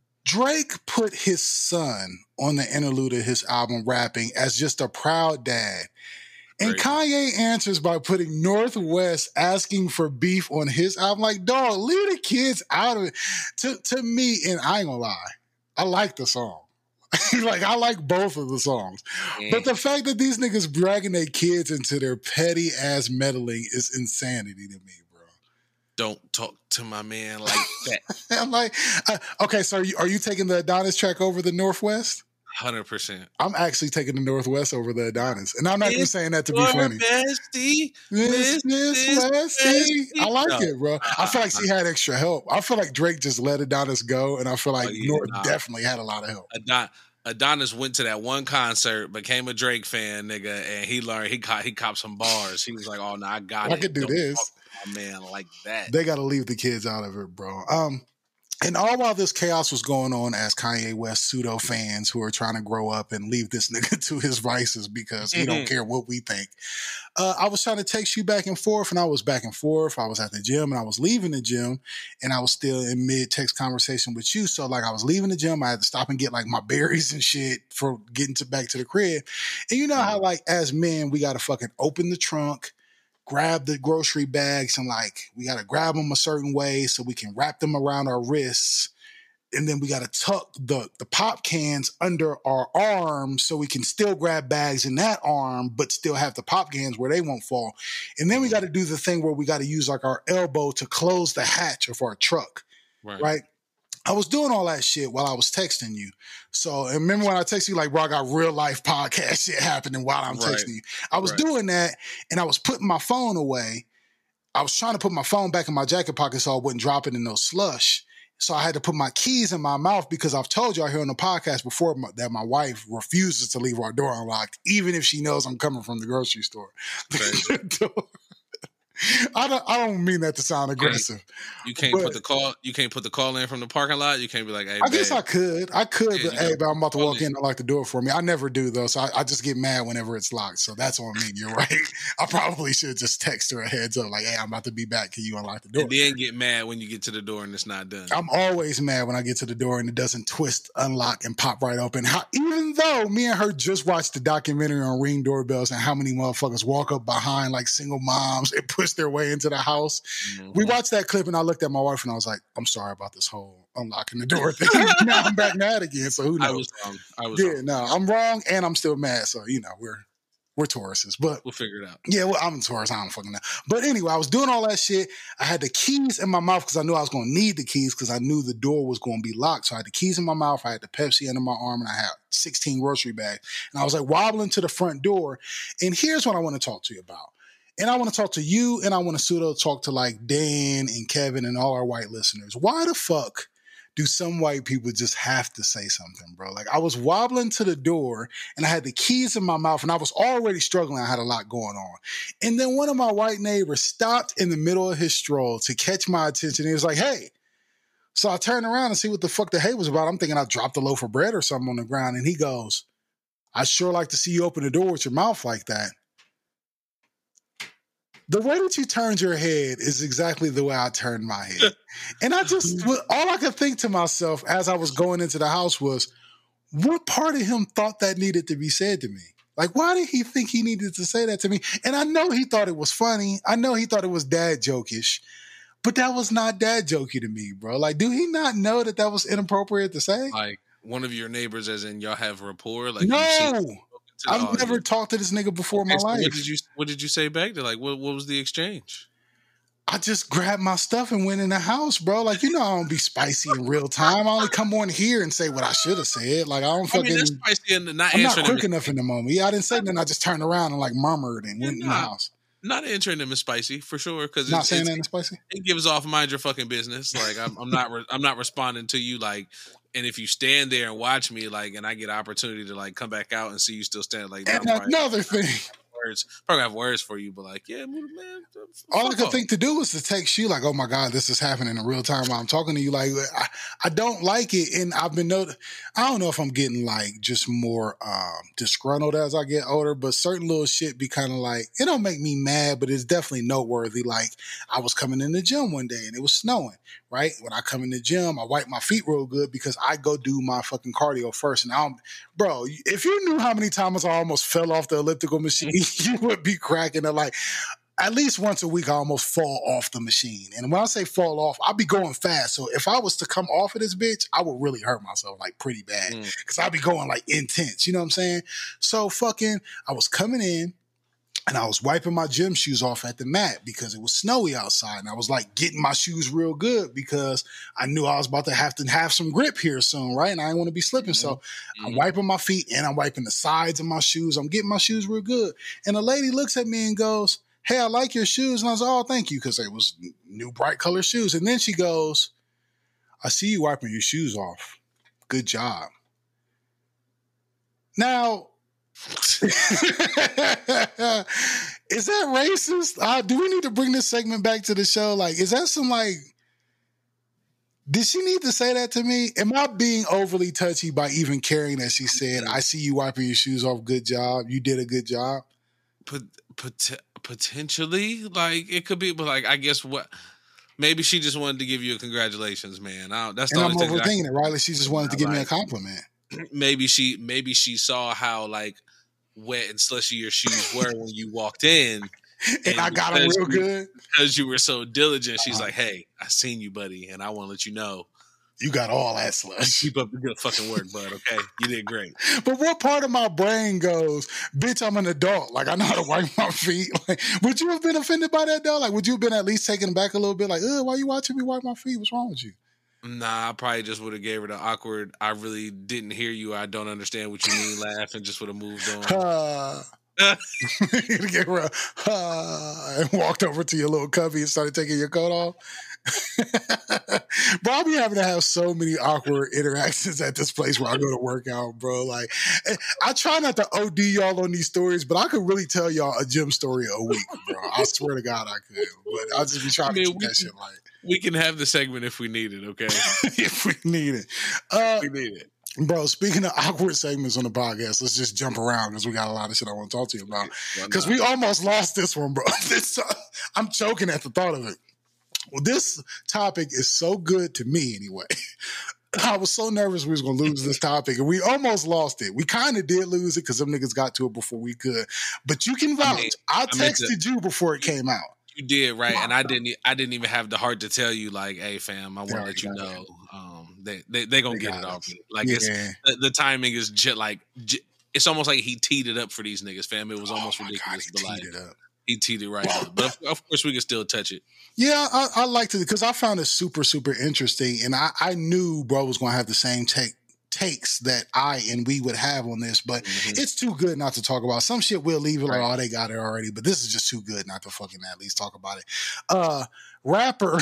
Drake put his son on the interlude of his album rapping as just a proud dad. And Kanye answers by putting North West asking for beef on his album. Like, dog, leave the kids out of it. To to me, and I ain't gonna lie, I like the song. Like, I like both of the songs. Mm. But the fact that these niggas dragging their kids into their petty ass meddling is insanity to me, bro. Don't talk to my man like that. I'm like, uh, okay, so are you, are you taking the Adonis track over the Northwest? one hundred percent. I'm actually taking the Northwest over the Adonis. And I'm not even saying that to be funny. Bestie, Miss, Miss Westie. I like no. it, bro. I feel like she had extra help. I feel like Drake just let Adonis go, and I feel like oh, yeah, North nah. definitely had a lot of help. Adon- Adonis went to that one concert, became a Drake fan, nigga, and he learned, he caught, he copped some bars. He was like, oh, no, I got I it. I could do Don't this. Oh, man, like that. They got to leave the kids out of it, bro. Um, And all while this chaos was going on as Kanye West pseudo fans who are trying to grow up and leave this nigga to his vices because he mm-hmm. don't care what we think. Uh, I was trying to text you back and forth, and I was back and forth. I was at the gym, and I was leaving the gym, and I was still in mid-text conversation with you. So, like, I was leaving the gym. I had to stop and get, like, my berries and shit for getting to back to the crib. And you know how, like, as men, we got to fucking open the trunk, grab the grocery bags, and like we got to grab them a certain way so we can wrap them around our wrists. And then we got to tuck the, the pop cans under our arms so we can still grab bags in that arm, but still have the pop cans where they won't fall. And then we got to do the thing where we got to use like our elbow to close the hatch of our truck. Right. right? I was doing all that shit while I was texting you. So, and remember when I texted you, like, bro, I got real life podcast shit happening while I'm right. texting you. I was right. doing that, and I was putting my phone away. I was trying to put my phone back in my jacket pocket so I wouldn't drop it in no slush. So I had to put my keys in my mouth because I've told y'all here on the podcast before that my wife refuses to leave our door unlocked, even if she knows I'm coming from the grocery store. I don't. I don't mean that to sound aggressive. You can't put the call. You can't put the call in from the parking lot. You can't be like, "Hey, I guess babe. I could. I could, Yeah, but you hey, gotta but I'm about to call walk it. in and lock the door for me. I never do though, so I, I just get mad whenever it's locked. So that's on me. You're right. I probably should just text her a heads up, like, "Hey, I'm about to be back. Can you unlock the door?" And then get mad when you get to the door and it's not done. I'm always mad when I get to the door and it doesn't twist, unlock, and pop right open. How, even though me and her just watched the documentary on Ring doorbells and how many motherfuckers walk up behind like single moms and push their way into the house. Mm-hmm. We watched that clip and I looked at my wife and I was like, I'm sorry about this whole unlocking the door thing. Now I'm back mad again, so who knows? I was wrong. I was yeah, wrong. no, I'm wrong and I'm still mad. So, you know, we're We're Tauruses, but we'll figure it out. Yeah, well, I'm a Taurus. I don't fucking know. But anyway, I was doing all that shit. I had the keys in my mouth because I knew I was going to need the keys because I knew the door was going to be locked. So I had the keys in my mouth. I had the Pepsi under my arm, and I had sixteen grocery bags. And I was like wobbling to the front door. And here's what I want to talk to you about. And I want to talk to you, and I want to pseudo talk to like Dan and Kevin and all our white listeners. Why the fuck do some white people just have to say something, bro? Like, I was wobbling to the door and I had the keys in my mouth and I was already struggling. I had a lot going on. And then one of my white neighbors stopped in the middle of his stroll to catch my attention. He was like, hey. So I turned around and see what the fuck the hey was about. I'm thinking I dropped a loaf of bread or something on the ground. And he goes, I'd sure like to see you open the door with your mouth like that. The way that you turned your head is exactly the way I turned my head. And I just, all I could think to myself as I was going into the house was, what part of him thought that needed to be said to me? Like, why did he think he needed to say that to me? And I know he thought it was funny. I know he thought it was dad jokish, but that was not dad jokey to me, bro. Like, do he not know that that was inappropriate to say? Like, one of your neighbors, as in y'all have rapport? Like, no. I've never talked to this nigga before okay, in my so life. What did you What did you say back to? Like, what What was the exchange? I just grabbed my stuff and went in the house, bro. Like, you know, I don't be spicy in real time. I only come on here and say what I should have said. Like, I don't fucking. I mean, that's spicy and not I'm not quick enough in the moment. Yeah, I didn't say nothing. I just turned around and like murmured and went not, in the house. Not entering them is spicy for sure because not it's, saying it's, that is spicy. It gives off mind your fucking business. Like, I'm, I'm not. Re- I'm not responding to you like. And if you stand there and watch me, like, and I get an opportunity to like come back out and see you still standing, like, and another thing, words probably have words for you, but like, yeah, man. All I could off. think to do was to text you, like, oh my god, this is happening in real time while I'm talking to you. Like, I, I don't like it, and I've been not- I don't know if I'm getting like just more um, disgruntled as I get older, but certain little shit be kind of like it don't make me mad, but it's definitely noteworthy. Like, I was coming in the gym one day and it was snowing. Right? When I come in the gym, I wipe my feet real good because I go do my fucking cardio first. And I'm, bro, if you knew how many times I almost fell off the elliptical machine, you would be cracking it. Like, at least once a week, I almost fall off the machine. And when I say fall off, I'll be going fast. So if I was to come off of this bitch, I would really hurt myself like pretty bad because mm. I'd be going like intense. You know what I'm saying? So fucking, I was coming in. And I was wiping my gym shoes off at the mat because it was snowy outside. And I was like getting my shoes real good because I knew I was about to have to have some grip here soon, right? And I didn't want to be slipping. Mm-hmm. So mm-hmm. I'm wiping my feet and I'm wiping the sides of my shoes. I'm getting my shoes real good. And a lady looks at me and goes, hey, I like your shoes. And I was like, oh, thank you. Because it was new bright color shoes. And then she goes, I see you wiping your shoes off. Good job. Now, is that racist? Uh, do we need to bring this segment back to the show? Like, is that some like, did she need to say that to me? Am I being overly touchy by even caring that she said, I see you wiping your shoes off, good job, you did a good job? Pot- pot- potentially, like, it could be, but like, I guess what, maybe she just wanted to give you a congratulations, man. I don't, that's the and only I'm thing overthinking it, right? Like, she just wanted to give like, me a compliment. Maybe she, maybe she saw how like wet and slushy your shoes were when you walked in, and, and I got them real you, good because you were so diligent. She's uh-huh. like, "Hey, I seen you, buddy, and I want to let you know you got all that slush. Keep up the good fucking work, bud. Okay, you did great." But what part of my brain goes, "Bitch, I'm an adult. Like, I know how to wipe my feet." Like, would you have been offended by that though? Like, would you have been at least taken back a little bit? Like, "Ugh, why you watching me wipe my feet? What's wrong with you?" Nah, I probably just would have gave her the awkward, I really didn't hear you, I don't understand what you mean laugh and just would have moved on. Uh, gave her a, uh, and walked over to your little cubby and started taking your coat off. Bro, I'll be having to have so many awkward interactions at this place where I go to work out, bro. Like, I try not to O D y'all on these stories, but I could really tell y'all a gym story a week, bro. I swear to God I could. But I'll just be trying I mean, to keep that shit light. We can have the segment if we need it, okay? If we need it. Uh, if we need it. Bro, speaking of awkward segments on the podcast, let's just jump around because we got a lot of shit I want to talk to you about. Because we almost lost this one, bro. This, uh, I'm choking at the thought of it. Well, this topic is so good to me anyway. I was so nervous we was going to lose this topic, and we almost lost it. We kind of did lose it because some niggas got to it before we could. But you can vouch. I, mean, I texted I to, you before it came out. You did, right? And I didn't I didn't even have the heart to tell you, like, hey, fam, I want to let you know. Um, they, they, they going to get it off me. Like, yeah. it's, the, the timing is just like, j- it's almost like he teed it up for these niggas, fam. It was almost oh ridiculous. God, he but teed like, it up. He teed it right up. But of, of course, we can still touch it. Yeah, I, I liked it because I found it super, super interesting. And I, I knew bro was going to have the same take takes that I and we would have on this, but mm-hmm. it's too good not to talk about. Some shit we'll leave it like, right. oh, they got it already. But this is just too good not to fucking at least talk about it. Uh, rapper,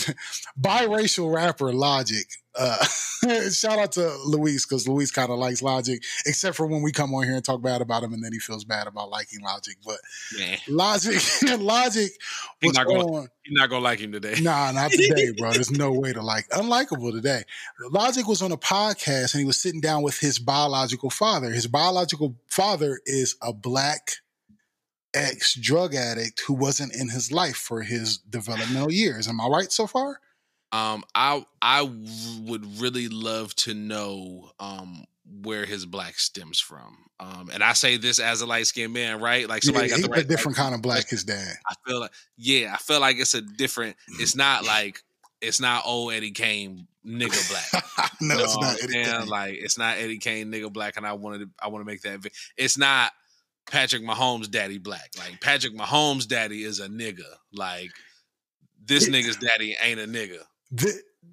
biracial rapper Logic. Uh, shout out to Luis because Luis kind of likes Logic, except for when we come on here and talk bad about him, and then he feels bad about liking Logic. But yeah. Logic, Logic was not on. Gonna, you're not gonna like him today. Nah, not today, bro. There's no way to like unlikable today. Logic was on a podcast and he was sitting down with his biological father. His biological father is a black ex-drug addict who wasn't in his life for his developmental years. Am I right so far? Um, I I would really love to know um where his black stems from. Um, and I say this as a light skinned man, right? Like somebody yeah, got the right a different kind of black his dad. I feel like yeah, I feel like it's a different. It's not like it's not old Eddie Kane nigga black. no, you know it's not Eddie Kane. Like it's not Eddie Kane nigga black, and I wanted to, I want to make that. It's not Patrick Mahomes' daddy black. Like Patrick Mahomes' daddy is a nigga. Like this nigga's daddy ain't a nigga. The,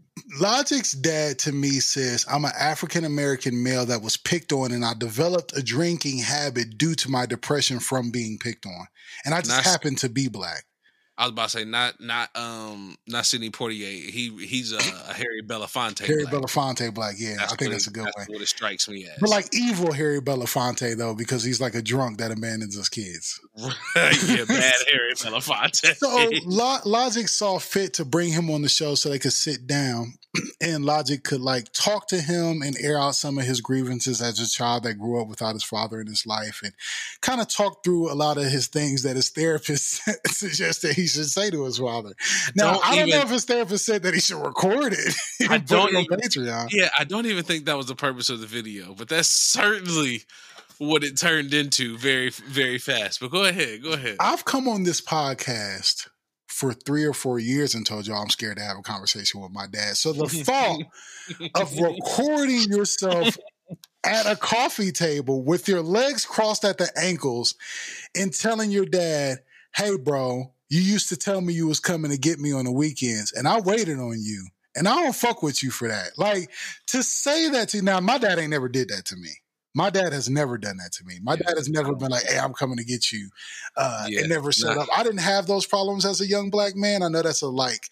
Logic's dad to me says, I'm an African-American male that was picked on and I developed a drinking habit due to my depression from being picked on. And I just Not, happened to be black. I was about to say, not not um not Sidney Poitier. He he's a, a Harry Belafonte. Harry black. Belafonte black, yeah. That's I think it, that's a good that's way. What it strikes me as. But like evil Harry Belafonte though, because he's like a drunk that abandons his kids. yeah, bad Harry Belafonte. So Logic saw fit to bring him on the show so they could sit down and Logic could like talk to him and air out some of his grievances as a child that grew up without his father in his life and kind of talk through a lot of his things that his therapist suggested he should say to his father. Now, don't I don't even, know if his therapist said that he should record it. I don't on Patreon. Yeah, I don't even think that was the purpose of the video, but that's certainly what it turned into very, very fast. But go ahead, go ahead. I've come on this podcast for three or four years and told y'all I'm scared to have a conversation with my dad. So the thought of recording yourself at a coffee table with your legs crossed at the ankles and telling your dad, hey, bro, you used to tell me you was coming to get me on the weekends, and I waited on you, and I don't fuck with you for that. Like, to say that to now, my dad ain't never did that to me. My dad has never done that to me. My yeah, dad has never been like, hey, I'm coming to get you. Uh, yeah, and never shut nah. up. I didn't have those problems as a young black man. I know that's a like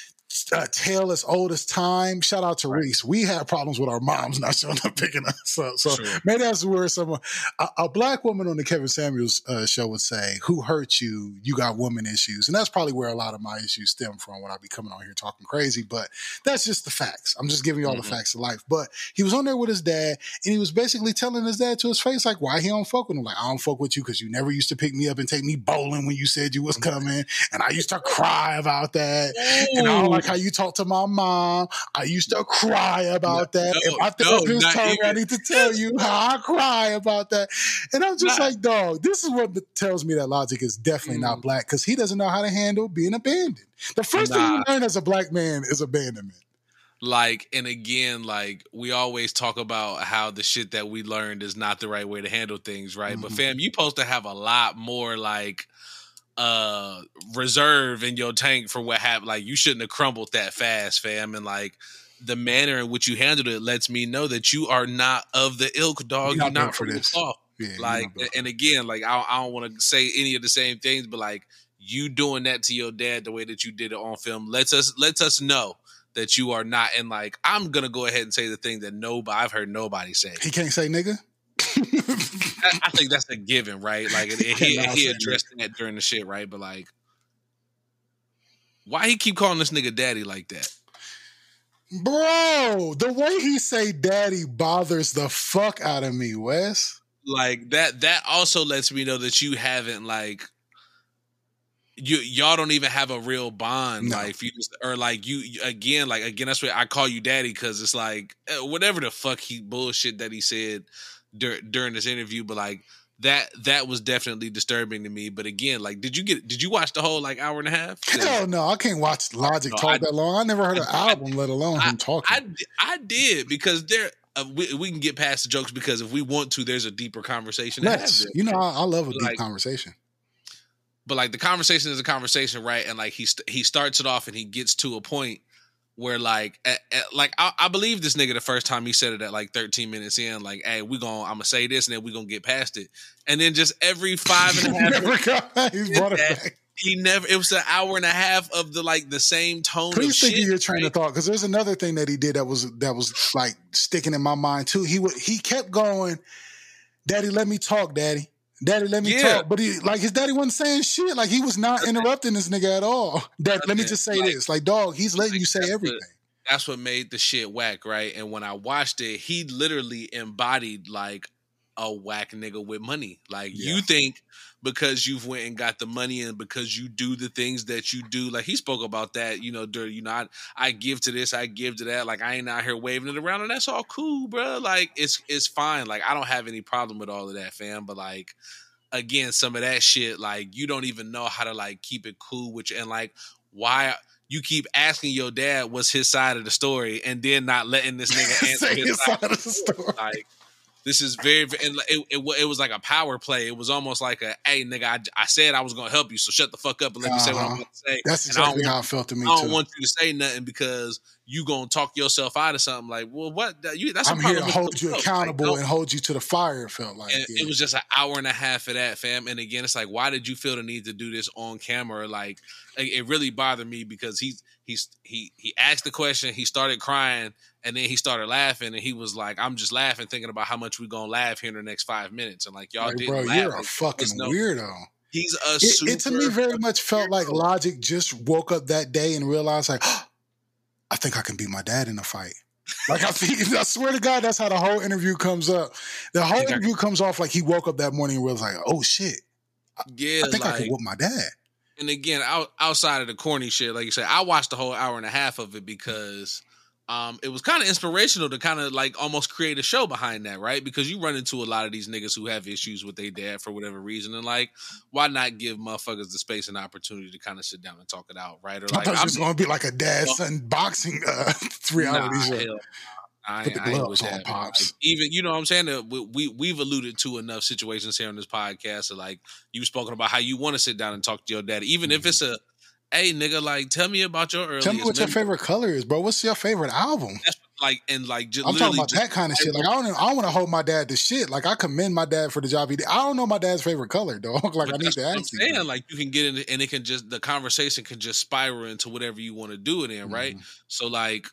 a tale as old as time. Shout out to right. Reese. We had problems with our moms not showing up picking us up. So sure. maybe that's where someone, a, a black woman on the Kevin Samuels uh, show would say, who hurt you? You got woman issues. And that's probably where a lot of my issues stem from when I be coming on here talking crazy. But that's just the facts. I'm just giving you all mm-hmm. the facts of life. But he was on there with his dad and he was basically telling his dad to his face, like, why he don't fuck with him? Like, I don't fuck with you because you never used to pick me up and take me bowling when you said you was coming. And I used to cry about that. Ooh. And I don't like how you talk to my mom. I used to cry about no, that. No, if my therapist no, told me I need to tell you how I cry about that. And I'm just not, like, dog, this is what tells me that Logic is definitely mm. not black because he doesn't know how to handle being abandoned. The first nah. thing you learn as a black man is abandonment. Like, and again, like, we always talk about how the shit that we learned is not the right way to handle things, right? Mm-hmm. But fam, you supposed to have a lot more, like, uh reserve in your tank for what happened. Like you shouldn't have crumbled that fast, fam. And like the manner in which you handled it lets me know that you are not of the ilk, dog. You're not, You're not for this. Yeah, like, and again, like I, I don't want to say any of the same things, but like you doing that to your dad the way that you did it on film lets us lets us know that you are not. And like I'm gonna go ahead and say the thing that nobody I've heard nobody say. He can't say nigga. I, I think that's a given, right? Like he, he addressed that during the shit, right? But like, why he keep calling this nigga daddy like that? Bro, the way he say daddy bothers the fuck out of me, Wes. Like that that also lets me know that you haven't like you y'all don't even have a real bond. No. Like if you just or like you again, like again, that's why I call you daddy, because it's like whatever the fuck he bullshit that he said dur- during this interview, but like that that was definitely disturbing to me. But again, like did you get did you watch the whole like hour and a half? Hell no, I can't watch Logic no, talk I, that long. I never heard an album, let alone I, him talking. I, I did because there uh, we we can get past the jokes because if we want to, there's a deeper conversation to Let's, have. There. You know, I, I love a But, deep like, conversation. But like the conversation is a conversation, right? And like he st- he starts it off and he gets to a point where like at, at, like I, I believe this nigga the first time he said it at like thirteen minutes in, like, hey, we gonna I'm gonna say this and then we gonna get past it, and then just every five and a half Never got, he's brought it that, back. he never. It was an hour and a half of the like the same tone. Please of think shit, of your train right? of thought, because there's another thing that he did that was that was like sticking in my mind too. He would he kept going, "Daddy, let me talk, Daddy. Daddy, let me Yeah. talk." But he like his daddy wasn't saying shit. Like he was not interrupting this nigga at all. Dad, let me just say Like- this. Like, dog, he's letting like, you say that's everything. What, that's what made the shit whack, right? And when I watched it, he literally embodied like a whack nigga with money. Like Yeah. you think because you've went and got the money and because you do the things that you do, like he spoke about that, you know, during, you know, I, I give to this, I give to that. Like I ain't out here waving it around and that's all cool, bro. Like it's, it's fine. Like I don't have any problem with all of that, fam. But like, again, some of that shit, like you don't even know how to like keep it cool with you. And like, why you keep asking your dad what's his side of the story and then not letting this nigga answer Say his, his side side of the story. Like, this is very, very and it, it, it was like a power play. It was almost like a, hey, nigga, I, I said I was going to help you, so shut the fuck up and let me say what I'm Uh-huh. going to say. That's And I don't exactly want- how it felt to me I don't too. want you to say nothing because you going to talk yourself out of something. Like, well, what? You, that's I'm a here problem to with hold you yourself. accountable Like, and hold you to the fire. It felt like and yeah. it was just an hour and a half of that, fam. And again, it's like, why did you feel the need to do this on camera? Like, like, it really bothered me because he's he's he he asked the question, he started crying, and then he started laughing, and he was like, "I'm just laughing, thinking about how much we gonna laugh here in the next five minutes." And like, y'all Like, didn't bro, laugh. you're a Like, fucking no- weirdo. He's a It, super. it to me very much felt like weirdo. Logic just woke up that day and realized, like, I think I can beat my dad in a fight. Like I think, I swear to God, that's how the whole interview comes up. The whole think I interview comes off like he woke up that morning and realized, like, oh shit, Yeah, I think like, I can whoop my dad. and again, out, outside of the corny shit, like you said, I watched the whole hour and a half of it because um, it was kind of inspirational to kind of like almost create a show behind that, right? Because you run into a lot of these niggas who have issues with their dad for whatever reason, and like, why not give motherfuckers the space and opportunity to kind of sit down and talk it out, right? Or I like, thought it I'm, was going to be like a dad son boxing uh, reality nah, show. hell, I, Put ain't- the I ain't gloves with on, that, man. pops. Like, even you know what I'm saying. That we, we we've alluded to enough situations here on this podcast. So like you've spoken about how you want to sit down and talk to your daddy, even if it's a, hey nigga, like tell me about your earliest. Tell me what your memory." favorite color is, bro. What's your favorite album? That's like and like just I'm talking literally about just, that kind of shit. Like I don't, I don't want to hold my dad to shit. Like I commend my dad for the job he did. I don't know my dad's favorite color, dog. Like But I need that's to what I'm ask you. saying. Like you can get in and it can just the conversation can just spiral into whatever you want to do it in, right? Mhm. So like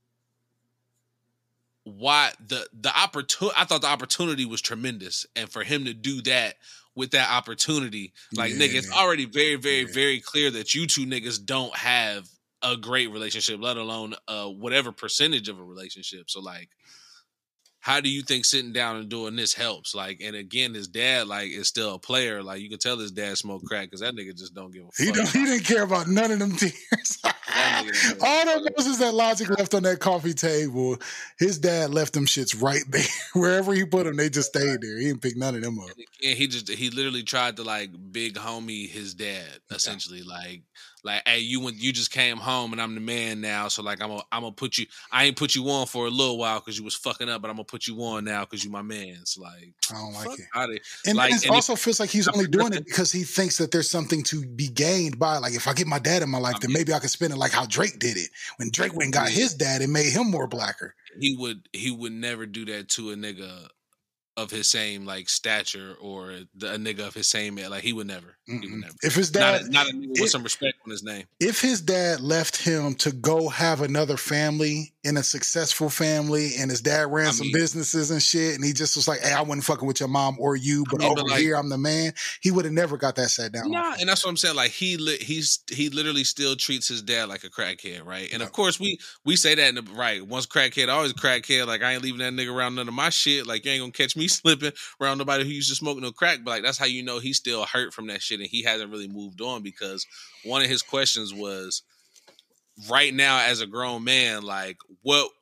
why the the opportunity I thought the opportunity was tremendous. And for him to do that with that opportunity, like nigga, it's Yeah. already very, very, Yeah. very clear that you two niggas don't have a great relationship, let alone uh whatever percentage of a relationship. So like how do you think sitting down and doing this helps? Like, and again, his dad like is still a player. Like, you can tell his dad smoked crack because that nigga just don't give a He fuck. don't. He didn't care about none of them tears. That nigga don't give a All fuck. the roses that Logic left on that coffee table, his dad left them shits right there. Wherever he put them, they just stayed there. He didn't pick none of them up. And he just he literally tried to like big homie his dad essentially like like hey you went you just came home and I'm the man now, so like I'm gonna I'm gonna put you I ain't put you on for a little while because you was fucking up, but I'm gonna put you on now because you my man's. Like I don't like fuck it. outta- And like, it and also feels like he's if- only doing it because he thinks that there's something to be gained by. Like, if I get my dad in my life, I then mean- maybe I can spend it like how Drake did it. When Drake went and got Yeah. his dad, it made him more blacker. he would he would never do that to a nigga of his same like stature or the, a nigga of his same like he would never he would Mm-mm. never If his not dad, a, not a nigga with it- some respect on his name. if his dad left him to go have another family in a successful family, and his dad ran I some mean- businesses and shit, and he just was like, "Hey, I wasn't fucking with your mom or you, but mean, over but, like- here, I'm the man." He would have never got that sat down. Nah, and that's what I'm saying. Like he li- he's he literally still treats his dad like a crackhead, right? And of course we we say that in the right. Once crackhead, always crackhead. Like I ain't leaving that nigga around none of my shit. Like you ain't gonna catch me slipping around nobody who used to smoke no crack. But like that's how you know he's still hurt from that shit and he hasn't really moved on, because one of his questions was, right now as a grown man, like what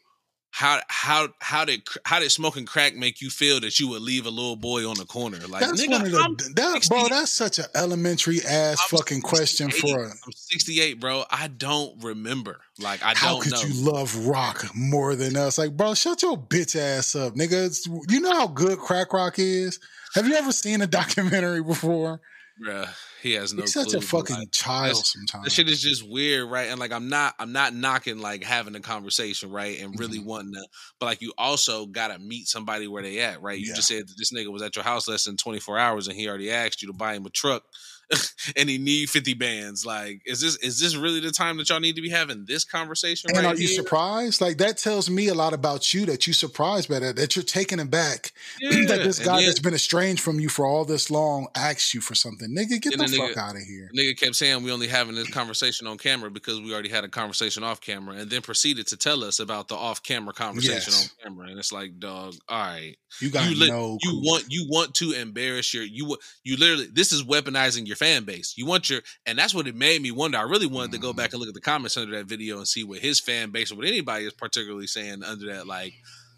How how how did how did smoking crack make you feel that you would leave a little boy on the corner? Like, that's nigga, one of I'm the that, bro. That's such an elementary ass I'm fucking question for. A, I'm sixty-eight, bro. I don't remember. Like, I how don't could know. you love rock more than us? Like, bro, shut your bitch ass up, nigga. It's, you know how good crack rock is. Have you ever seen a documentary before? Bruh, he has no He's clue. such a fucking like, child sometimes. That shit is just weird, right? And like, I'm not, I'm not knocking like having a conversation, right? And really Mhm. wanting to, but like, you also gotta meet somebody where they at, right? You Yeah. just said that this nigga was at your house less than twenty-four hours, and he already asked you to buy him a truck, and he need fifty bands. Like, is this is this really the time that y'all need to be having this conversation? And right are you here? surprised? Like, that tells me a lot about you, that you surprised by that, that you're taken aback Yeah. that this And guy then- that's been estranged from you for all this long asks you for something. Nigga, get And the the fuck nigga- out of here. The nigga kept saying we only having this conversation on camera because we already had a conversation off camera, and then proceeded to tell us about the off camera conversation Yes. on camera. And it's like, dog, all right, You got you li- no you clue. want you want to embarrass your you wa- you literally this is weaponizing your fan base. You want your and that's what it made me wonder. I really wanted to go back and look at the comments under that video and see what his fan base or what anybody is particularly saying under that. Like,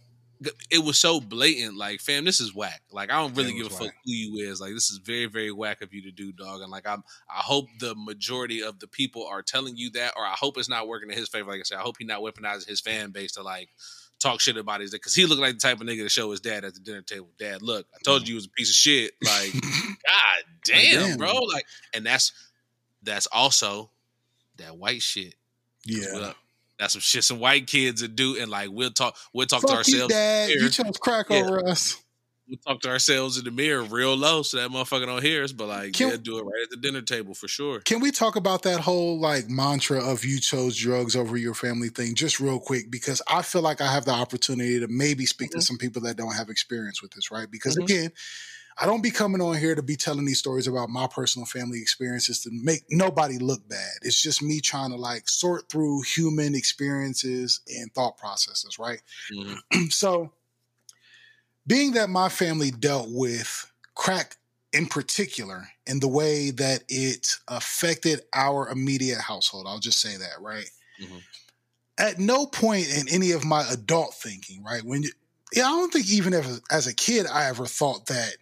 it was so blatant. Like, fam, this is whack. Like, I don't really It give a was fuck whack. who you is. Like, this is very, very whack of you to do, dog. And like, I'm, I hope the majority of the people are telling you that, or I hope it's not working in his favor. Like I said, I hope he not weaponizing his fan base to like talk shit about his, because he looked like the type of nigga to show his dad at the dinner table. Dad, look, I told you he was a piece of shit. Like, god damn, damn. bro. Like, and that's that's also that white shit. Yeah. Well, that's some shit some white kids would do, and like we'll talk, we'll talk to Fuck you, ourselves. Dad. in the You mirror. chose crack Yeah. over us. We'll talk to ourselves in the mirror real low, so that motherfucker don't hear us. But like, Can- they'll do it right at the dinner table for sure. Can we talk about that whole like mantra of you chose drugs over your family thing just real quick? Because I feel like I have the opportunity to maybe speak Mhm. to some people that don't have experience with this, right? Because Mhm. again, I don't be coming on here to be telling these stories about my personal family experiences to make nobody look bad. It's just me trying to like sort through human experiences and thought processes, right? Mhm. So, being that my family dealt with crack in particular in the way that it affected our immediate household, I'll just say that, right? Mhm. At no point in any of my adult thinking, right? When you, yeah, I don't think even if, as a kid I ever thought that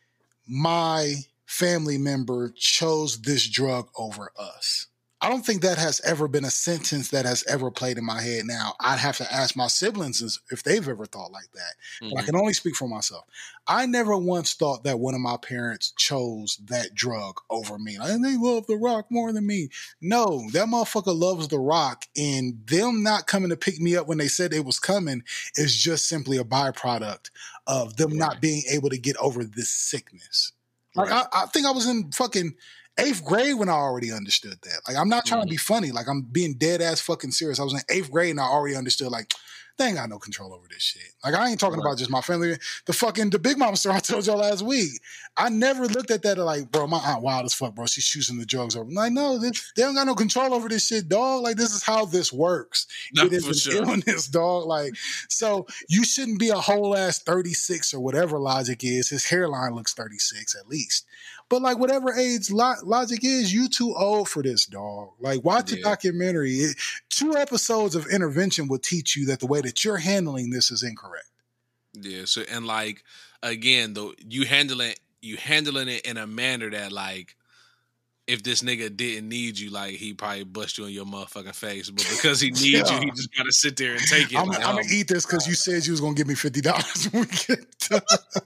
my family member chose this drug over us. I don't think that has ever been a sentence that has ever played in my head. Now, I'd have to ask my siblings if they've ever thought like that. But I Mhm. can only speak for myself. I never once thought that one of my parents chose that drug over me. And they love the rock more than me. No, that motherfucker loves the rock. And them not coming to pick me up when they said they was coming is just simply a byproduct of them not Right. being able to get over this sickness. Like, Right. I, I think I was in fucking eighth grade when I already understood that. Like, I'm not trying Mhm. to be funny. Like, I'm being dead ass fucking serious. I was in eighth grade and I already understood, like, they ain't got no control over this shit. Like, I ain't talking Right. about just my family. The fucking, the Big Mama story I told y'all last week. I never looked at that like, bro, my aunt wild as fuck, bro. She's choosing the drugs over. I'm like, no, this, they don't got no control over this shit, dog. Like, this is how this works. No, It is for an sure. illness, dog. Like, so you shouldn't be a whole ass thirty-six or whatever Logic is. His hairline looks thirty-six at least. But like, whatever age Lo- Logic is, you too old for this, dog. Like, watch a Yeah. documentary. It, two episodes of intervention will teach you that the way that you're handling this is incorrect. Yeah. So, and like, again, though, you handling you handling it in a manner that like, if this nigga didn't need you, like, he probably bust you in your motherfucking face. But because he needs Yeah. you, he just gotta sit there and take it. I'm, like, I'm oh, gonna eat this because you said you was gonna give me fifty dollars when we get done.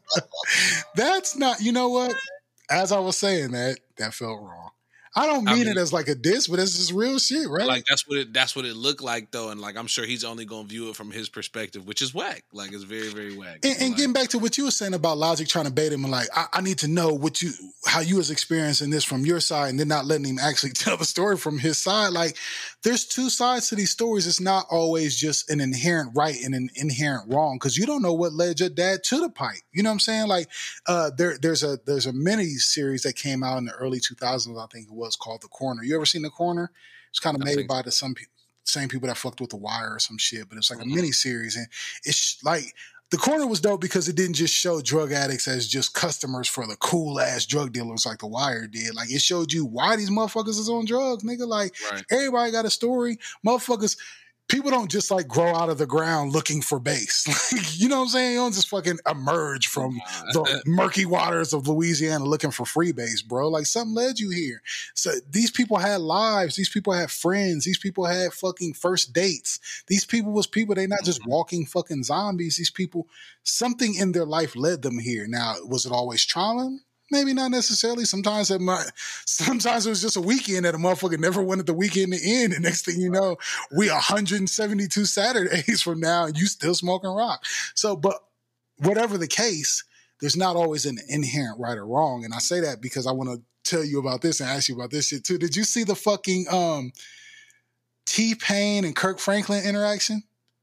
That's not, you know what? As I was saying that, that felt wrong. I don't I mean, mean- it as like a diss, but it's just real shit, right? Like, that's what it that's what it looked like though, and like I'm sure he's only gonna view it from his perspective, which is whack. Like, it's very, very whack. And, and Like, getting back to what you were saying about Logic trying to bait him, and like, I, I need to know what you, how you was experiencing this from your side, and then not letting him actually tell the story from his side. Like, there's two sides to these stories. It's not always just an inherent right and an inherent wrong, because you don't know what led your dad to the pipe. You know what I'm saying? Like, uh, there, there's a there's a mini series that came out in the early two thousands, I think it was, called The Corner. You ever seen The Corner? It's kind of I made think by the some people. Same people that fucked with The Wire or some shit, but it's like Mhm. a mini series, and it's like The Corner was dope because it didn't just show drug addicts as just customers for the cool ass drug dealers like The Wire did. Like, it showed you why these motherfuckers is on drugs, nigga. Like, right. everybody got a story, motherfuckers. people don't just like grow out of the ground looking for bass. Like, you know what I'm saying? You don't just fucking emerge from the murky waters of Louisiana looking for free bass, bro. Like something led you here. So these people had lives. These people had friends. These people had fucking first dates. These people was people. They not just walking fucking zombies. These people, something in their life led them here. Now, was it always trauma? Maybe not necessarily. Sometimes it might, sometimes it was just a weekend that a motherfucker never wanted the weekend to end. And next thing you know, we one hundred seventy-two Saturdays from now and you still smoking rock. So, but whatever the case, there's not always an inherent right or wrong. And I say that because I want to tell you about this and ask you about this shit too. Did you see the fucking um, T-Pain and Kirk Franklin interaction?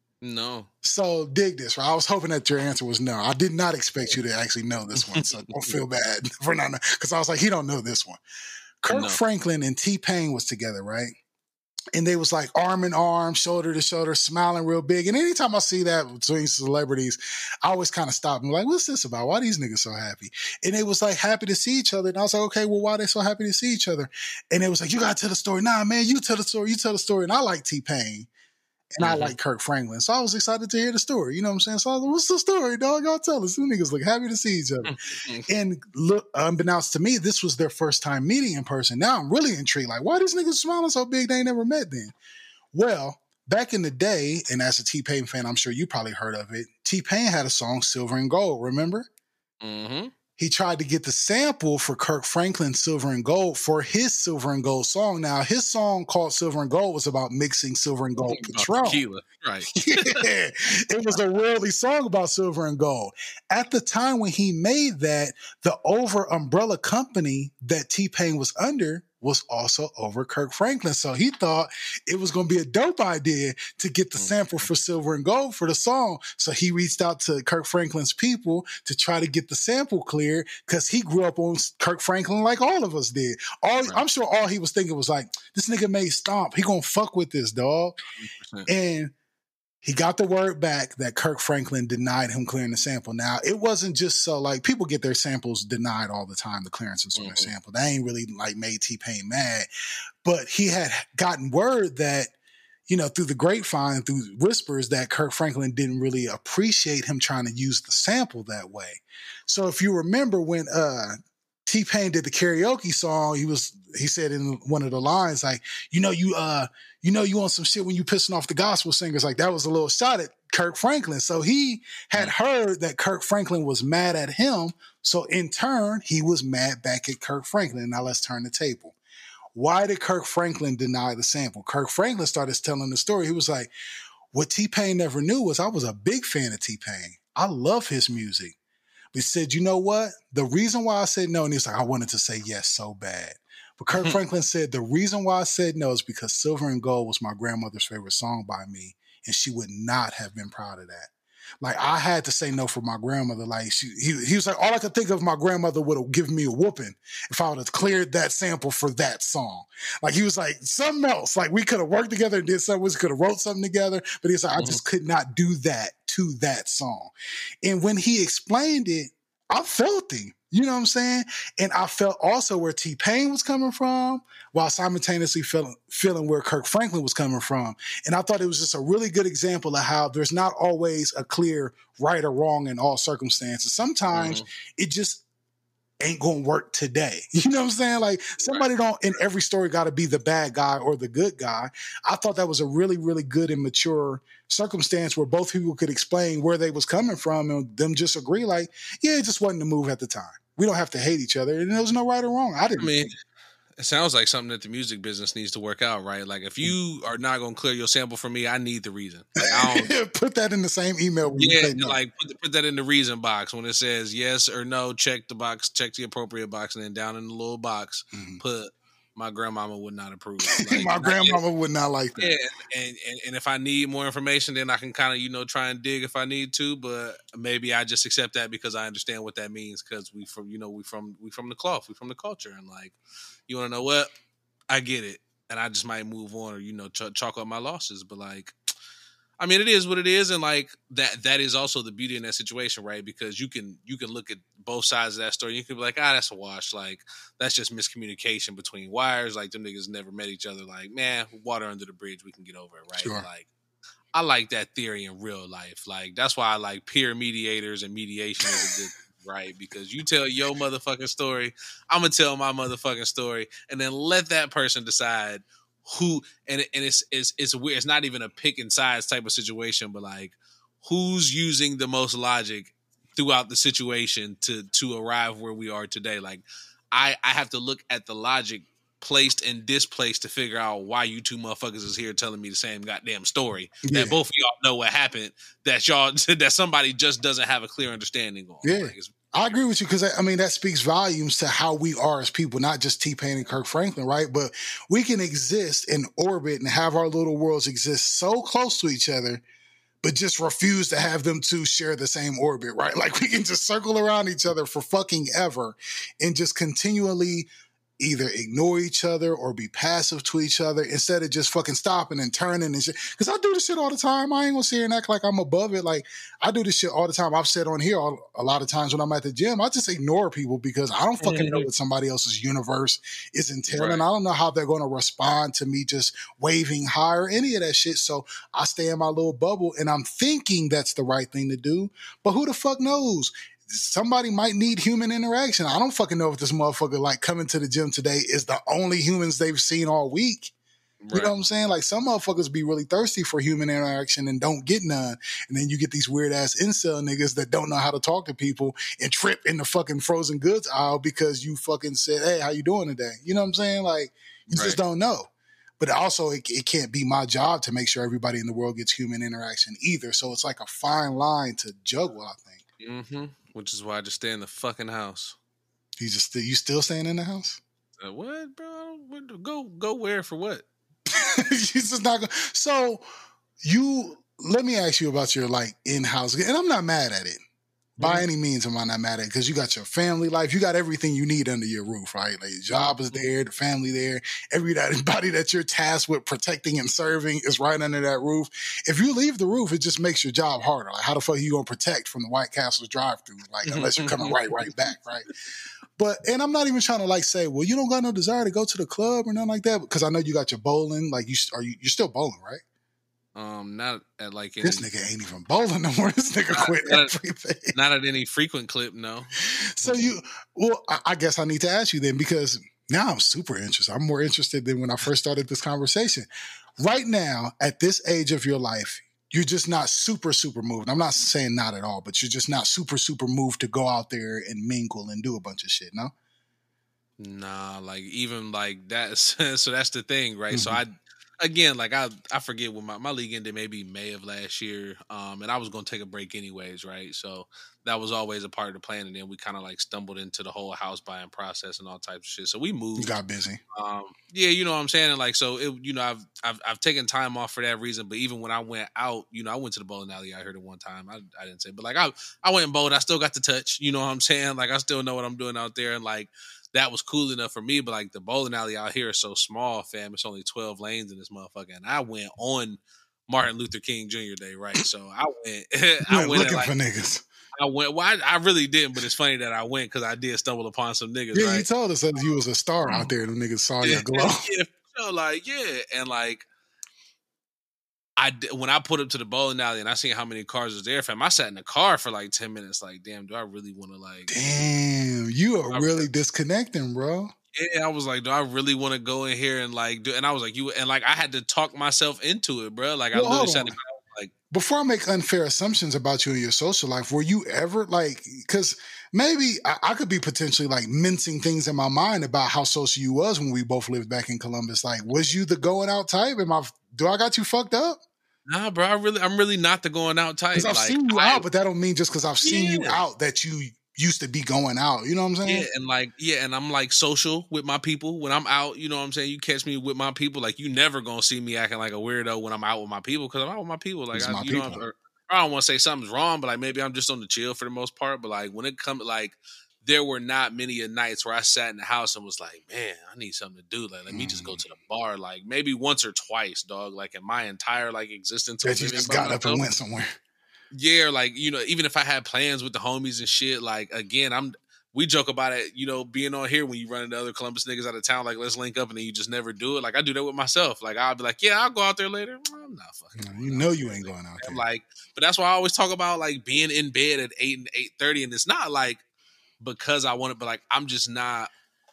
No. So dig this, right? I was hoping that your answer was no. I did not expect you to actually know this one, so don't feel bad for not knowing. Because I was like, he don't know this one. Kirk no. Franklin and T-Pain was together, right? And they was like arm in arm, shoulder to shoulder, smiling real big. And anytime I see that between celebrities, I always kind of stop and be like, what's this about? Why are these niggas so happy? And they was like happy to see each other. And I was like, okay, well, why are they so happy to see each other? And they was like, you got to tell the story. Nah, man, you tell the story. You tell the story. And I like T-Pain. And mm-hmm. I like Kirk Franklin. So I was excited to hear the story. You know what I'm saying? So I was like, what's the story, dog? Y'all tell us. These niggas look happy to see each other. And look, unbeknownst to me, this was their first time meeting in person. Now I'm really intrigued. Like, why these niggas smiling so big they ain't never met then? Well, back in the day, and as a T-Pain fan, I'm sure you probably heard of it, T-Pain had a song, Silver and Gold, remember? Mm-hmm. He tried to get the sample for Kirk Franklin's Silver and Gold for his Silver and Gold song. Now, his song called Silver and Gold was about mixing silver and gold Patron. Tequila, right. Yeah, it was a worldly song about silver and gold. At the time when he made that, the over umbrella company that T-Pain was under was also over Kirk Franklin. So he thought it was going to be a dope idea to get the sample for Silver and Gold for the song. So he reached out to Kirk Franklin's people to try to get the sample cleared because he grew up on Kirk Franklin like all of us did. All right. I'm sure all he was thinking was like, this nigga made Stomp. He going to fuck with this, dog. one hundred percent. And he got the word back that Kirk Franklin denied him clearing the sample. Now, it wasn't just so, like, people get their samples denied all the time, the clearances on mm-hmm. their sample. That ain't really, like, made T-Pain mad. But he had gotten word that, you know, through the grapevine, through whispers, that Kirk Franklin didn't really appreciate him trying to use the sample that way. So if you remember when uh, T-Pain did the karaoke song, he was he said in one of the lines, like, you know, you uh, you know, you on some shit when you pissing off the gospel singers. Like, that was a little shot at Kirk Franklin. So he had heard that Kirk Franklin was mad at him. So in turn, he was mad back at Kirk Franklin. Now let's turn the table. Why did Kirk Franklin deny the sample? Kirk Franklin started telling the story. He was like, what T-Pain never knew was I was a big fan of T-Pain. I love his music. But he said, you know what? The reason why I said no, and he's like, I wanted to say yes so bad. But Kirk Franklin said, the reason why I said no is because Silver and Gold was my grandmother's favorite song by me, and she would not have been proud of that. Like, I had to say no for my grandmother. Like, she, he, he was like, all I could think of, my grandmother would have given me a whooping if I would have cleared that sample for that song. Like, he was like, something else. Like, we could have worked together and did something. We could have wrote something together. But he's like, mm-hmm. I just could not do that to that song. And when he explained it, I felt him. You know what I'm saying? And I felt also where T-Pain was coming from while simultaneously feeling, feeling where Kirk Franklin was coming from. And I thought it was just a really good example of how there's not always a clear right or wrong in all circumstances. Sometimes mm-hmm. it just ain't gonna work today. You know what I'm saying? Like, somebody don't in every story got to be the bad guy or the good guy. I thought that was a really, really good and mature circumstance where both people could explain where they was coming from and them just agree like, yeah, it just wasn't the move at the time. We don't have to hate each other. And there was no right or wrong. I didn't I mean, it sounds like something that the music business needs to work out, right? Like, if you are not going to clear your sample for me, I need the reason. Like, I don't put that in the same email. Yeah, no. Like put, put that in the reason box when it says yes or no. Check the box, check the appropriate box, and then down in the little box, mm-hmm. put my grandmama would not approve. Like, my grandmama would not like that. Yeah, and, and and if I need more information, then I can kind of you know try and dig if I need to. But maybe I just accept that because I understand what that means because we from you know we from we from the cloth, we from the culture, and like you want to know what I get it, and I just might move on or you know ch- chalk up my losses. But like, I mean, it is what it is, and like that that is also the beauty in that situation, right? Because you can you can look at both sides of that story. You can be like, ah, that's a wash. Like, that's just miscommunication between wires. Like, them niggas never met each other. Like, man, water under the bridge, we can get over it, right? Sure. Like, I like that theory in real life. Like, that's why I like peer mediators and mediation is a good thing, right? Because you tell your motherfucking story, I'm gonna tell my motherfucking story, and then let that person decide who. And it, and it's it's it's weird. It's not even a pick and sides type of situation, but like who's using the most logic throughout the situation to to arrive where we are today. Like, I I have to look at the logic placed and displaced to figure out why you two motherfuckers is here telling me the same goddamn story Yeah. that both of y'all know what happened, that y'all that somebody just doesn't have a clear understanding on. Yeah. Like, it's, I agree with you because, I mean, that speaks volumes to how we are as people, not just T-Pain and Kirk Franklin, right? But we can exist in orbit and have our little worlds exist so close to each other, but just refuse to have them two share the same orbit, right? Like, we can just circle around each other for fucking ever and just continually either ignore each other or be passive to each other instead of just fucking stopping and turning and shit. Because I do this shit all the time. I ain't gonna sit here and act like I'm above it. Like, I do this shit all the time. I've said on here all, a lot of times when I'm at the gym, I just ignore people because I don't fucking know what somebody else's universe is entailing. Right. I don't know how they're going to respond to me just waving high or any of that shit. So I stay in my little bubble and I'm thinking that's the right thing to do. But who the fuck knows? Somebody might need human interaction. I don't fucking know if this motherfucker like coming to the gym today is the only humans they've seen all week. Right. You know what I'm saying? Like, some motherfuckers be really thirsty for human interaction and don't get none. And then you get these weird ass incel niggas that don't know how to talk to people and trip in the fucking frozen goods aisle because you fucking said, hey, how you doing today? You know what I'm saying? Like, you right. just don't know. But also, it, it can't be my job to make sure everybody in the world gets human interaction either. So it's like a fine line to juggle, I think. Mm-hmm. Which is why I just stay in the fucking house. You just you still staying in the house? Uh, what, bro? What, go go where for what? You just not going. So you let me ask you about your like in-house, and I'm not mad at it. By mm-hmm. any means am I not mad at it because you got your family life, you got everything you need under your roof, right? Like, your job is there, the family there, everybody that you're tasked with protecting and serving is right under that roof. If you leave the roof, it just makes your job harder. Like, how the fuck are you gonna protect from the White Castle's drive-through? Like, unless you're coming right, right back, right? But, and I'm not even trying to like say, well, you don't got no desire to go to the club or nothing like that, because I know you got your bowling. Like, you are you you're still bowling, right? Um, not at like any, this nigga ain't even bowling no more. This nigga not, quit not everything. At, not at any frequent clip, no. So you, well, I, I guess I need to ask you then, because now I'm super interested. I'm more interested than when I first started this conversation. Right now, at this age of your life, you're just not super, super moved. I'm not saying not at all, but you're just not super, super moved to go out there and mingle and do a bunch of shit, no? Nah, like even like that. So that's the thing, right? Mm-hmm. So I, again, like I, I forget when my, my league ended, maybe May of last year. Um, and I was going to take a break anyways, right? So that was always a part of the plan. And then we kind of like stumbled into the whole house buying process and all types of shit. So we moved. You got busy. Um, yeah, you know what I'm saying? And like, so it, you know, I've, I've, I've taken time off for that reason. But even when I went out, you know, I went to the bowling alley. I heard it one time. I, I didn't say, but like I, I went and bowled. I still got the touch. You know what I'm saying? Like, I still know what I'm doing out there. And like, that was cool enough for me, but like the bowling alley out here is so small, fam. It's only twelve lanes in this motherfucker, and I went on Martin Luther King Junior Day, right? So I went. I went looking like, for niggas. I went. Well, I, I really didn't, but it's funny that I went because I did stumble upon some niggas. Yeah, right? you told us that you was a star out there. The niggas saw yeah, your glow. Yeah, so like yeah, and like. I, when I put up to the bowling alley and I seen how many cars was there, fam, I sat in the car for like ten minutes. Like, damn, do I really want to like? Damn, you are I, really disconnecting, bro. Yeah, I was like, do I really want to go in here and like do? And I was like, you and like I had to talk myself into it, bro. Like, well, I literally sat in the car. Like, before I make unfair assumptions about you and your social life, were you ever like? Because maybe I, I could be potentially like mincing things in my mind about how social you was when we both lived back in Columbus. Like, was you the going out type? Am I? Do I got you fucked up? Nah, bro. I really, I'm really not the going out type. Because I've like, seen you I, out, but that don't mean just because I've seen yeah. you out that you used to be going out. You know what I'm saying? Yeah, and like, yeah, and I'm like social with my people when I'm out. You know what I'm saying? You catch me with my people. Like, you never gonna see me acting like a weirdo when I'm out with my people because I'm out with my people. Like, I, you people. know, or, I don't want to say something's wrong, but like maybe I'm just on the chill for the most part. But like when it comes, like. There were not many nights where I sat in the house and was like, man, I need something to do. Like, let me just go to the bar. Like, maybe once or twice, dog. Like, in my entire, like, existence. That you just got myself. Up and went somewhere. Yeah, like, you know, even if I had plans with the homies and shit, like, again, I'm, we joke about it, you know, being on here when you run into other Columbus niggas out of town, like, let's link up, and then you just never do it. Like, I do that with myself. Like, I'll be like, yeah, I'll go out there later. I'm not fucking. No, you know you ain't going out there. I'm like, but that's why I always talk about like being in bed at eight and eight thirty, and it's not like because I want it, but like I'm just not.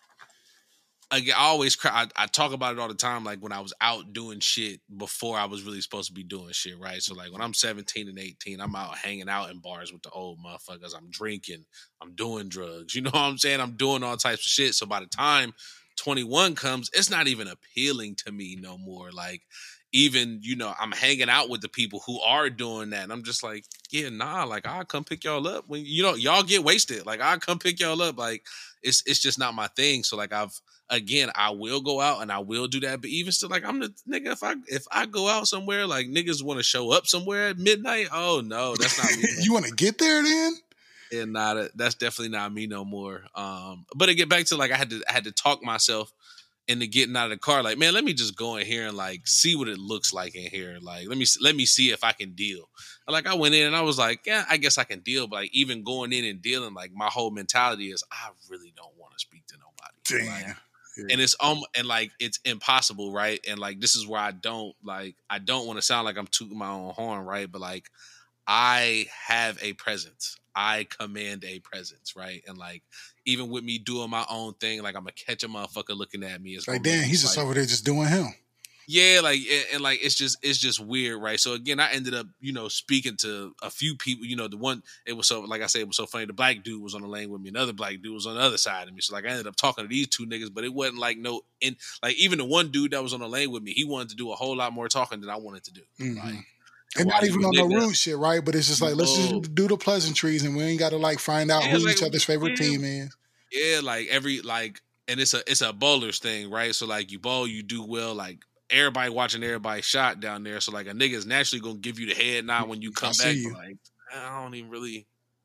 Like, I always cry. I, I talk about it all the time. Like when I was out doing shit before I was really supposed to be doing shit, right? So like when I'm seventeen and eighteen, I'm out hanging out in bars with the old motherfuckers. I'm drinking. I'm doing drugs. You know what I'm saying? I'm doing all types of shit. So by the time twenty-one comes, it's not even appealing to me no more. Like even, you know, I'm hanging out with the people who are doing that. And I'm just like, yeah, nah, like I'll come pick y'all up when, you know, y'all get wasted. Like I'll come pick y'all up. Like it's, it's just not my thing. So like I've, Again, I will go out and I will do that, but even still, like I'm the nigga. If I if I go out somewhere, like niggas want to show up somewhere at midnight. Oh no, that's not me. You want to get there then? Yeah, not that's definitely not me no more. Um, but to get back to like I had to I had to talk myself into getting out of the car. Like, man, let me just go in here and like see what it looks like in here. Like, let me let me see if I can deal. And, like I went in and I was like, yeah, I guess I can deal. But like even going in and dealing, like my whole mentality is I really don't want to speak to nobody. Damn. Like, and it's um and like it's impossible, right? And like this is where I don't like I don't want to sound like I'm tooting my own horn, right? But like I have a presence. I command a presence, right? And like even with me doing my own thing, like I'm gonna catch a motherfucker looking at me. It's like, damn, he's just like, over there just doing him. Yeah, like and, and like it's just it's just weird, right? So again, I ended up, you know, speaking to a few people. You know, the one it was so like I said, it was so funny. The black dude was on the lane with me, another black dude was on the other side of me. So like I ended up talking to these two niggas, but it wasn't like no in like even the one dude that was on the lane with me, he wanted to do a whole lot more talking than I wanted to do. Mm-hmm. Like, and not even on the rude shit, right? But it's just like, let's just do the pleasantries and we ain't got to like find out yeah, who like, each other's favorite yeah, team is. Yeah, like every like, and it's a it's a bowler's thing, right? So like you bowl, you do well, like. Everybody watching everybody shot down there. So, like, a nigga is naturally going to give you the head nod when you come back. You. But, like, I don't even really...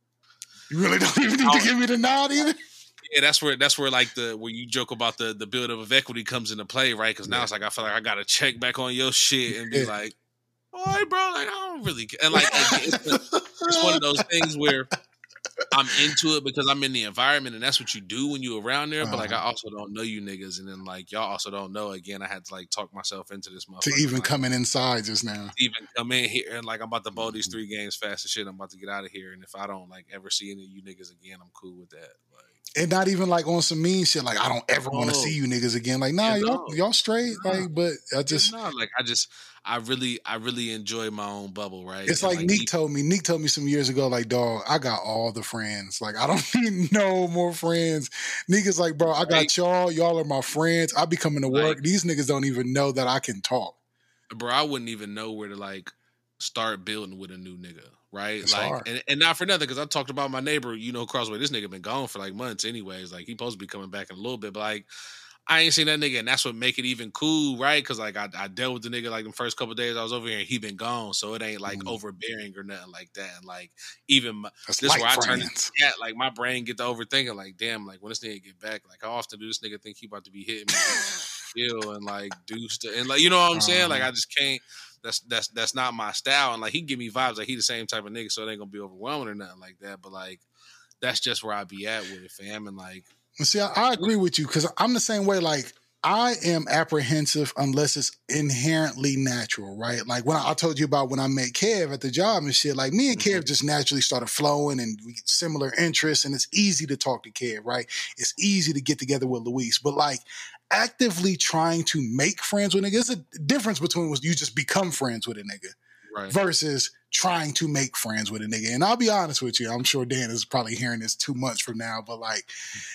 You really don't even need to give me the nod either? Yeah, that's where, that's where like, the where you joke about the, the build-up of equity comes into play, right? Because now yeah. it's like, I feel like I got to check back on your shit and be yeah. like, all right, bro, like, I don't really... And, like, it's, a, it's one of those things where... I'm into it because I'm in the environment and that's what you do when you're around there. But like, I also don't know you niggas. And then like, y'all also don't know. Again, I had to like talk myself into this motherfucker. To even like, coming inside just now. Even come in here and like, I'm about to bowl these three games fast as shit. I'm about to get out of here. And if I don't like ever see any of you niggas again, I'm cool with that. Like, and not even like on some mean shit. Like, I don't ever oh. want to see you niggas again. Like, nah, yeah, y'all, no. y'all straight. No. Like, but I just, no, like, I just, I really, I really enjoy my own bubble, right? It's like, like Neek told me. Neek told me some years ago, like, dog, I got all the friends. Like, I don't need no more friends. Neek is like, bro, I got right. y'all. Y'all are my friends. I be coming to work. Like, these niggas don't even know that I can talk. Bro, I wouldn't even know where to like start building with a new nigga, right? It's like, hard. and, and not for nothing, because I talked about my neighbor, you know, Crossway. This nigga been gone for like months, anyways. Like, he supposed to be coming back in a little bit, but like. I ain't seen that nigga, and that's what make it even cool, right? Because like I, I dealt with the nigga like the first couple of days I was over here, and he been gone, so it ain't like mm. overbearing or nothing like that. And like even my, this is where I turn it, yeah, like my brain get to overthinking, like damn, like when this nigga get back, like how often do this nigga think he about to be hitting me, and, and like do stuff, and like you know what I'm saying? Uh-huh. Like I just can't. That's that's that's not my style, and like he give me vibes like he the same type of nigga, so it ain't gonna be overwhelming or nothing like that. But like that's just where I be at with it, fam, and like. See, I, I agree with you because I'm the same way. Like. I am apprehensive unless it's inherently natural, right? Like when I, I told you about when I met Kev at the job and shit, like me and Kev just naturally started flowing and we get similar interests and it's easy to talk to Kev, right? It's easy to get together with Luis, but like actively trying to make friends with niggas, there's a difference between when you just become friends with a nigga right. versus trying to make friends with a nigga. And I'll be honest with you, I'm sure Dan is probably hearing this too much from now, but like,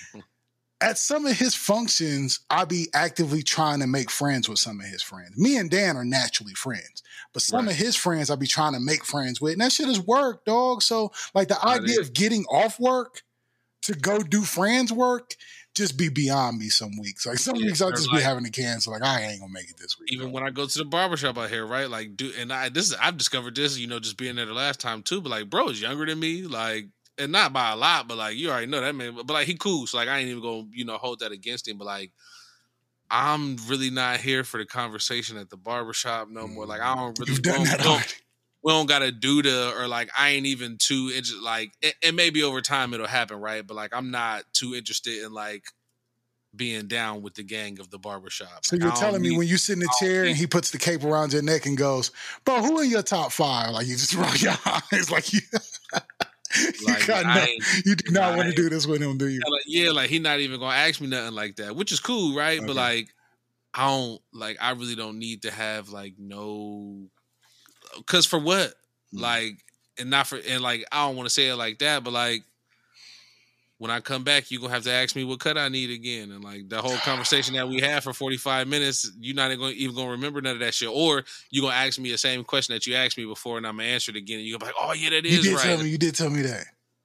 at some of his functions, I be actively trying to make friends with some of his friends. Me and Dan are naturally friends, but some right. of his friends I be trying to make friends with, and that shit is work, dog. So, like the that idea is. of getting off work to go do friends work just be beyond me some weeks. Like some yeah, weeks I'll just like, be having to cancel. Like I ain't gonna make it this week. Even bro. when I go to the barbershop out here, right? Like, do and I this is I've discovered this, you know, just being there the last time too. But like, bro is younger than me, like. And not by a lot, but like you already know that man. But, but like he cool, so like I ain't even gonna you know hold that against him. But like I'm really not here for the conversation at the barbershop no more. Like I don't really. You've done don't, that don't, we don't gotta do the or like I ain't even too interested. Like, and, and maybe over time it'll happen, right? But like, I'm not too interested in like being down with the gang of the barbershop. So like, you're telling me when you sit in the chair and he puts the cape around your neck and goes, "Bro, who in your top five?" Like you just roll your eyes, like you. you, like, got no, you do not want to do this with him, do you? Like, yeah, like he not even gonna ask me nothing like that, which is cool, right? Okay. But like, I don't like. I really don't need to have like no. Because for what? Mm-hmm. Like, and not for and like I don't want to say it like that, but like. When I come back, you're going to have to ask me what cut I need again. And, like, the whole conversation that we had for forty-five minutes, you're not even going to remember none of that shit. Or you're going to ask me the same question that you asked me before, and I'm going to answer it again. And you're going to be like, oh, yeah, that is you did right. Tell me, you did tell me that.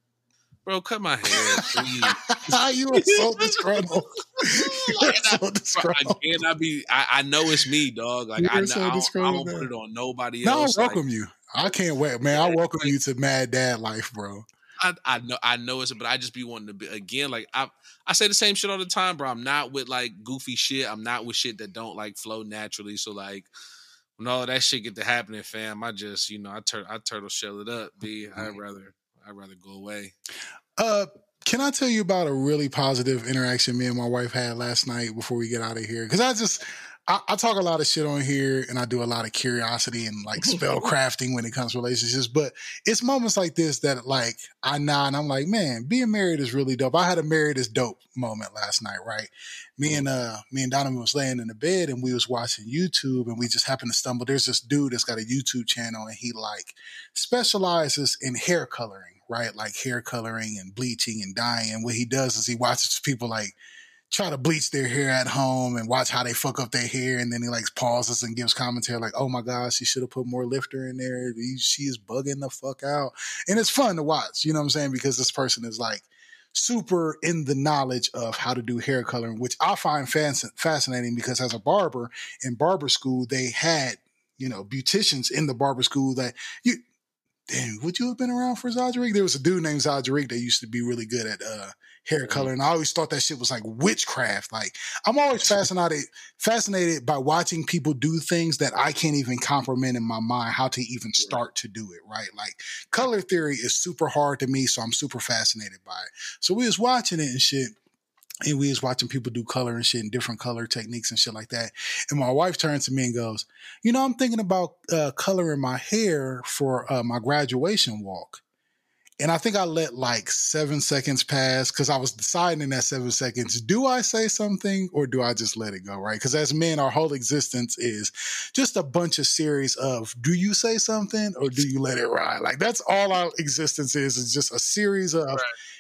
Bro, cut my hair, please. You were so disgruntled. You were so disgruntled. I cannot be, I, I know it's me, dog. Like, I, so I, don't, I don't put it on nobody no, else. No, I welcome like, you. I can't wait, man. I welcome like, you to Mad Dad life, bro. I, I know I know it's but I just be wanting to be again like I I say the same shit all the time, bro. I'm not with like goofy shit. I'm not with shit that don't like flow naturally. So like when all that shit get to happening, fam, I just you know I tur- I turtle shell it up. B I'd rather I'd rather go away. Uh, can I tell you about a really positive interaction me and my wife had last night before we get out of here? Because I just. I, I talk a lot of shit on here and I do a lot of curiosity and like spell crafting when it comes to relationships. But it's moments like this that like I nod and I'm like, man, being married is really dope. I had a married is dope moment last night, right? Me and uh me and Donovan was laying in the bed and we was watching YouTube and we just happened to stumble. There's this dude that's got a YouTube channel and he like specializes in hair coloring, right? Like hair coloring and bleaching and dyeing. And what he does is he watches people like try to bleach their hair at home and watch how they fuck up their hair. And then he like pauses and gives commentary like, oh my gosh, she should have put more lifter in there. She is bugging the fuck out. And it's fun to watch, you know what I'm saying? Because this person is like super in the knowledge of how to do hair coloring, which I find fascinating because as a barber in barber school, they had, you know, beauticians in the barber school that you, damn, would you have been around for Zadric? There was a dude named Zadric that used to be really good at uh, hair coloring. I always thought that shit was like witchcraft. Like I'm always fascinated, fascinated by watching people do things that I can't even comprehend in my mind how to even start to do it, right? Like color theory is super hard to me, so I'm super fascinated by it. So we was watching it and shit. And we was watching people do color and shit and different color techniques and shit like that. And my wife turns to me and goes, you know, I'm thinking about uh, coloring my hair for uh, my graduation walk. And I think I let like seven seconds pass because I was deciding in that seven seconds, do I say something or do I just let it go, right? Because as men, our whole existence is just a bunch of series of do you say something or do you let it ride? Like that's all our existence is, is just a series of right.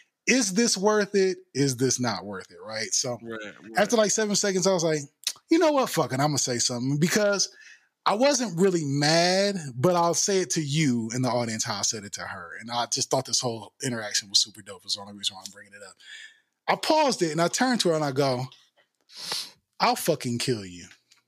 Is this worth it? Is this not worth it? Right. So right, right. After like seven seconds, I was like, you know what? Fuck it. I'm going to say something because I wasn't really mad, but I'll say it to you in the audience how I said it to her. And I just thought this whole interaction was super dope. It's the only reason why I'm bringing it up. I paused it and I turned to her and I go, I'll fucking kill you.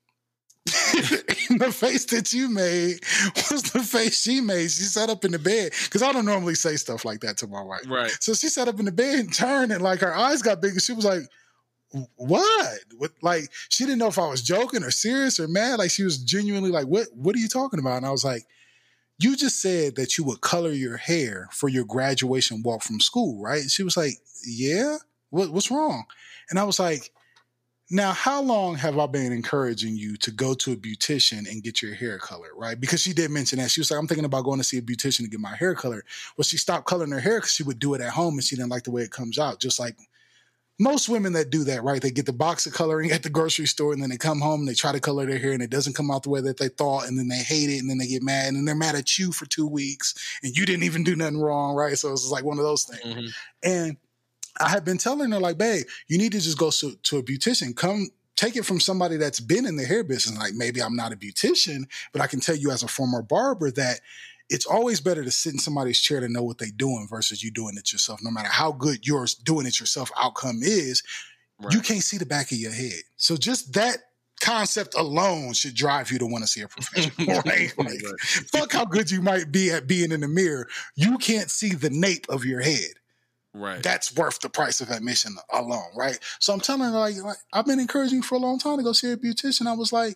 The face that you made was the face she made. She sat up in the bed because I don't normally say stuff like that to my wife. Right. So she sat up in the bed and turned and like her eyes got big and she was like, what? What? Like she didn't know if I was joking or serious or mad. Like she was genuinely like, what, what are you talking about? And I was like, you just said that you would color your hair for your graduation walk from school, right? And she was like, yeah, what, what's wrong? And I was like, now, how long have I been encouraging you to go to a beautician and get your hair colored, right? Because she did mention that. She was like, I'm thinking about going to see a beautician to get my hair colored. Well, she stopped coloring her hair because she would do it at home and she didn't like the way it comes out. Just like most women that do that, right? They get the box of coloring at the grocery store and then they come home and they try to color their hair and it doesn't come out the way that they thought and then they hate it and then they get mad and then they're mad at you for two weeks and you didn't even do nothing wrong, right? So it's like one of those things. Mm-hmm. And I have been telling her, like, babe, you need to just go to, to a beautician. Come take it from somebody that's been in the hair business. Like, maybe I'm not a beautician, but I can tell you as a former barber that it's always better to sit in somebody's chair to know what they're doing versus you doing it yourself. No matter how good your doing it yourself outcome is, right. You can't see the back of your head. So just that concept alone should drive you to want to see a professional. Right? Like, right. Fuck how good you might be at being in the mirror. You can't see the nape of your head. Right. That's worth the price of admission alone, right? So I'm telling her, like, like, I've been encouraging you for a long time to go see a beautician. I was like,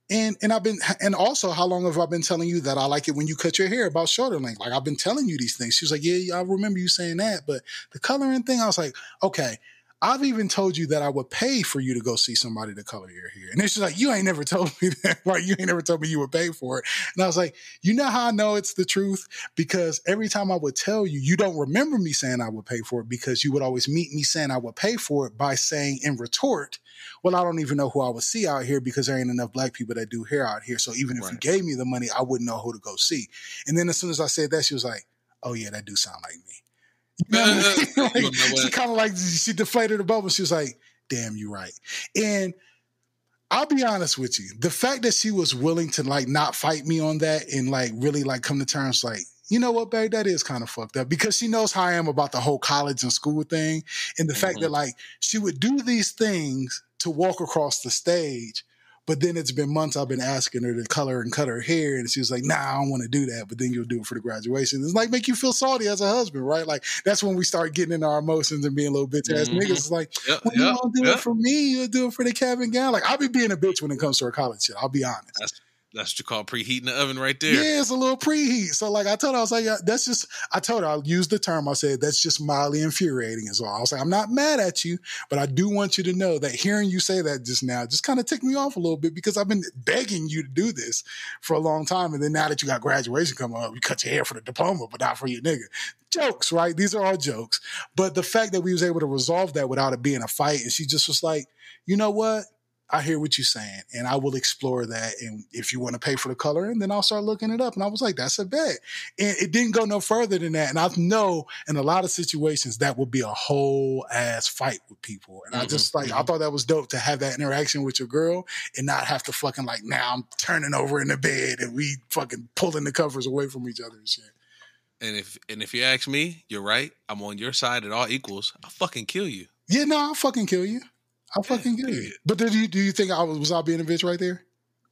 And and I've been and also how long have I been telling you that I like it when you cut your hair about shoulder length? Like I've been telling you these things. She was like, yeah, I remember you saying that, but the coloring thing, I was like, okay. I've even told you that I would pay for you to go see somebody to color your hair. And then she's like, you ain't never told me that. Right? You ain't never told me you would pay for it. And I was like, you know how I know it's the truth? Because every time I would tell you, you don't remember me saying I would pay for it because you would always meet me saying I would pay for it by saying in retort, well, I don't even know who I would see out here because there ain't enough black people that do hair out here. So even if right. you gave me the money, I wouldn't know who to go see. And then as soon as I said that, she was like, oh yeah, that do sound like me. You know what I mean? Like, you know she kind of like, she deflated the bubble. She was like, damn, you're right. And I'll be honest with you. The fact that she was willing to like not fight me on that and like really like come to terms like, you know what, babe, that is kind of fucked up because she knows how I am about the whole college and school thing. And the mm-hmm. fact that like she would do these things to walk across the stage. But then it's been months I've been asking her to color and cut her hair. And she was like, nah, I don't want to do that. But then you'll do it for the graduation. It's like make you feel salty as a husband, right? Like that's when we start getting in our emotions and being little bitch ass mm-hmm. niggas. It's like, yep, well, you yep, don't do yep. it for me. You'll do it for the cap and gown. Like I'll be being a bitch when it comes to her college shit. I'll be honest. That's- That's what you call preheating the oven right there. Yeah, it's a little preheat. So like I told her, I was like, yeah, that's just, I told her, I'll use the term, I said, that's just mildly infuriating as well. I was like, I'm not mad at you, but I do want you to know that hearing you say that just now just kind of ticked me off a little bit because I've been begging you to do this for a long time. And then now that you got graduation coming up, you cut your hair for the diploma, but not for your nigga. Jokes, right? These are all jokes. But the fact that we was able to resolve that without it being a fight, and she just was like, you know what? I hear what you're saying, and I will explore that. And if you want to pay for the coloring, then I'll start looking it up. And I was like, that's a bet. And it didn't go no further than that. And I know in a lot of situations that would be a whole ass fight with people. And mm-hmm. I just like, mm-hmm. I thought that was dope to have that interaction with your girl and not have to fucking like, now I'm turning over in the bed and we fucking pulling the covers away from each other and shit. And if, and if you ask me, you're right. I'm on your side at all equals. I'll fucking kill you. Yeah, no, I'll fucking kill you. I'll fucking get it. But did you, do you think I was, was I being a bitch right there?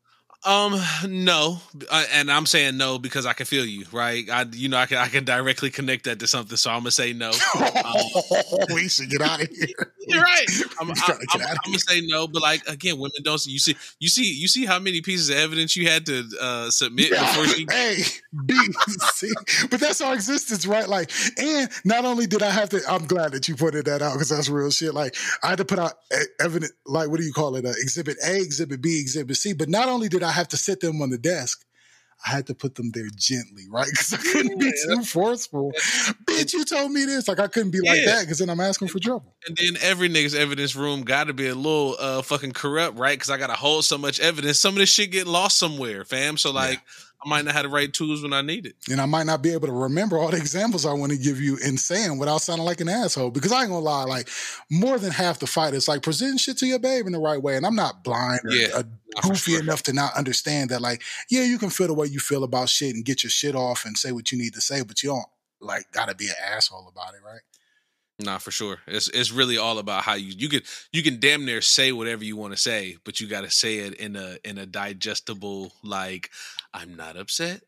Um, no, uh, and I'm saying no because I can feel you, right? I, you know, I can I can directly connect that to something, so I'm gonna say no. Um, we should get out of here. You're right. I'm, I'm, I'm, I'm gonna say no, but like again, women don't. You see, you see, you see how many pieces of evidence you had to uh, submit yeah. before she. Hey, B, C. But that's our existence, right? Like, and not only did I have to, I'm glad that you pointed that out because that's real shit. Like, I had to put out evidence, like, what do you call it? Uh, exhibit A, Exhibit B, Exhibit C. But not only did I I have to sit them on the desk, I had to put them there gently, right? Because I couldn't be too forceful. Bitch, you told me this. Like, I couldn't be yeah. like that because then I'm asking for trouble. And then every nigga's evidence room got to be a little uh, fucking corrupt, right? Because I got to hold so much evidence. Some of this shit get lost somewhere, fam. So, like, yeah. I might not have the right tools when I need it. And I might not be able to remember all the examples I want to give you and say them without sounding like an asshole. Because I ain't gonna lie, like, more than half the fight is like presenting shit to your babe in the right way. And I'm not blind or yeah, uh, goofy sure. enough to not understand that, like, yeah, you can feel the way you feel about shit and get your shit off and say what you need to say, but you don't, like, gotta be an asshole about it, right? Nah, for sure. It's it's really all about how you you can you can damn near say whatever you want to say, but you got to say it in a in a digestible, like, I'm not upset,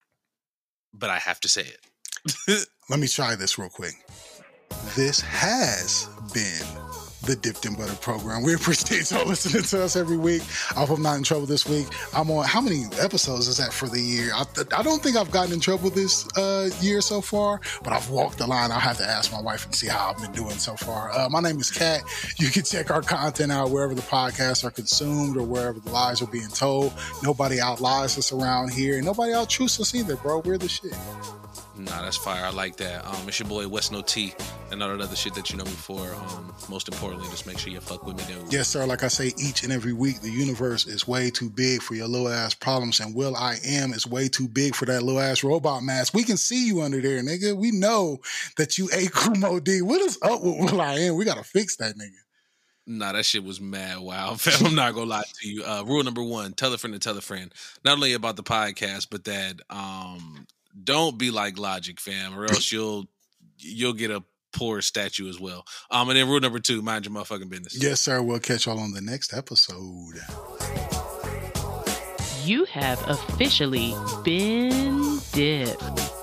but I have to say it. Let me try this real quick. This has been the Dipped in Butter program. We appreciate y'all listening to us every week. I hope I'm not in trouble this week. I'm on, how many episodes is that for the year? I, I don't think I've gotten in trouble this uh, year so far, but I've walked the line. I'll have to ask my wife and see how I've been doing so far. Uh, my name is Kat. You can check our content out wherever the podcasts are consumed or wherever the lies are being told. Nobody outlies us around here, and nobody out-truths us either, bro. We're the shit. Nah, that's fire. I like that. Um, it's your boy West No T and all that other shit that you know me for. Um, most importantly, just make sure you fuck with me, dude. Yes, sir. Like I say, each and every week, the universe is way too big for your little ass problems, and Will I Am is way too big for that little ass robot mask. We can see you under there, nigga. We know that you ate Kumo D. What is up with Will I Am? We gotta fix that nigga. Nah, that shit was mad wild, fam. I'm not gonna lie to you. Uh, rule number one: tell a friend to tell a friend. Not only about the podcast, but that um. don't be like Logic, fam, or else you'll you'll get a poor statue as well. Um, and then rule number two: mind your motherfucking business. Yes, sir. We'll catch y'all on the next episode. You have officially been dipped.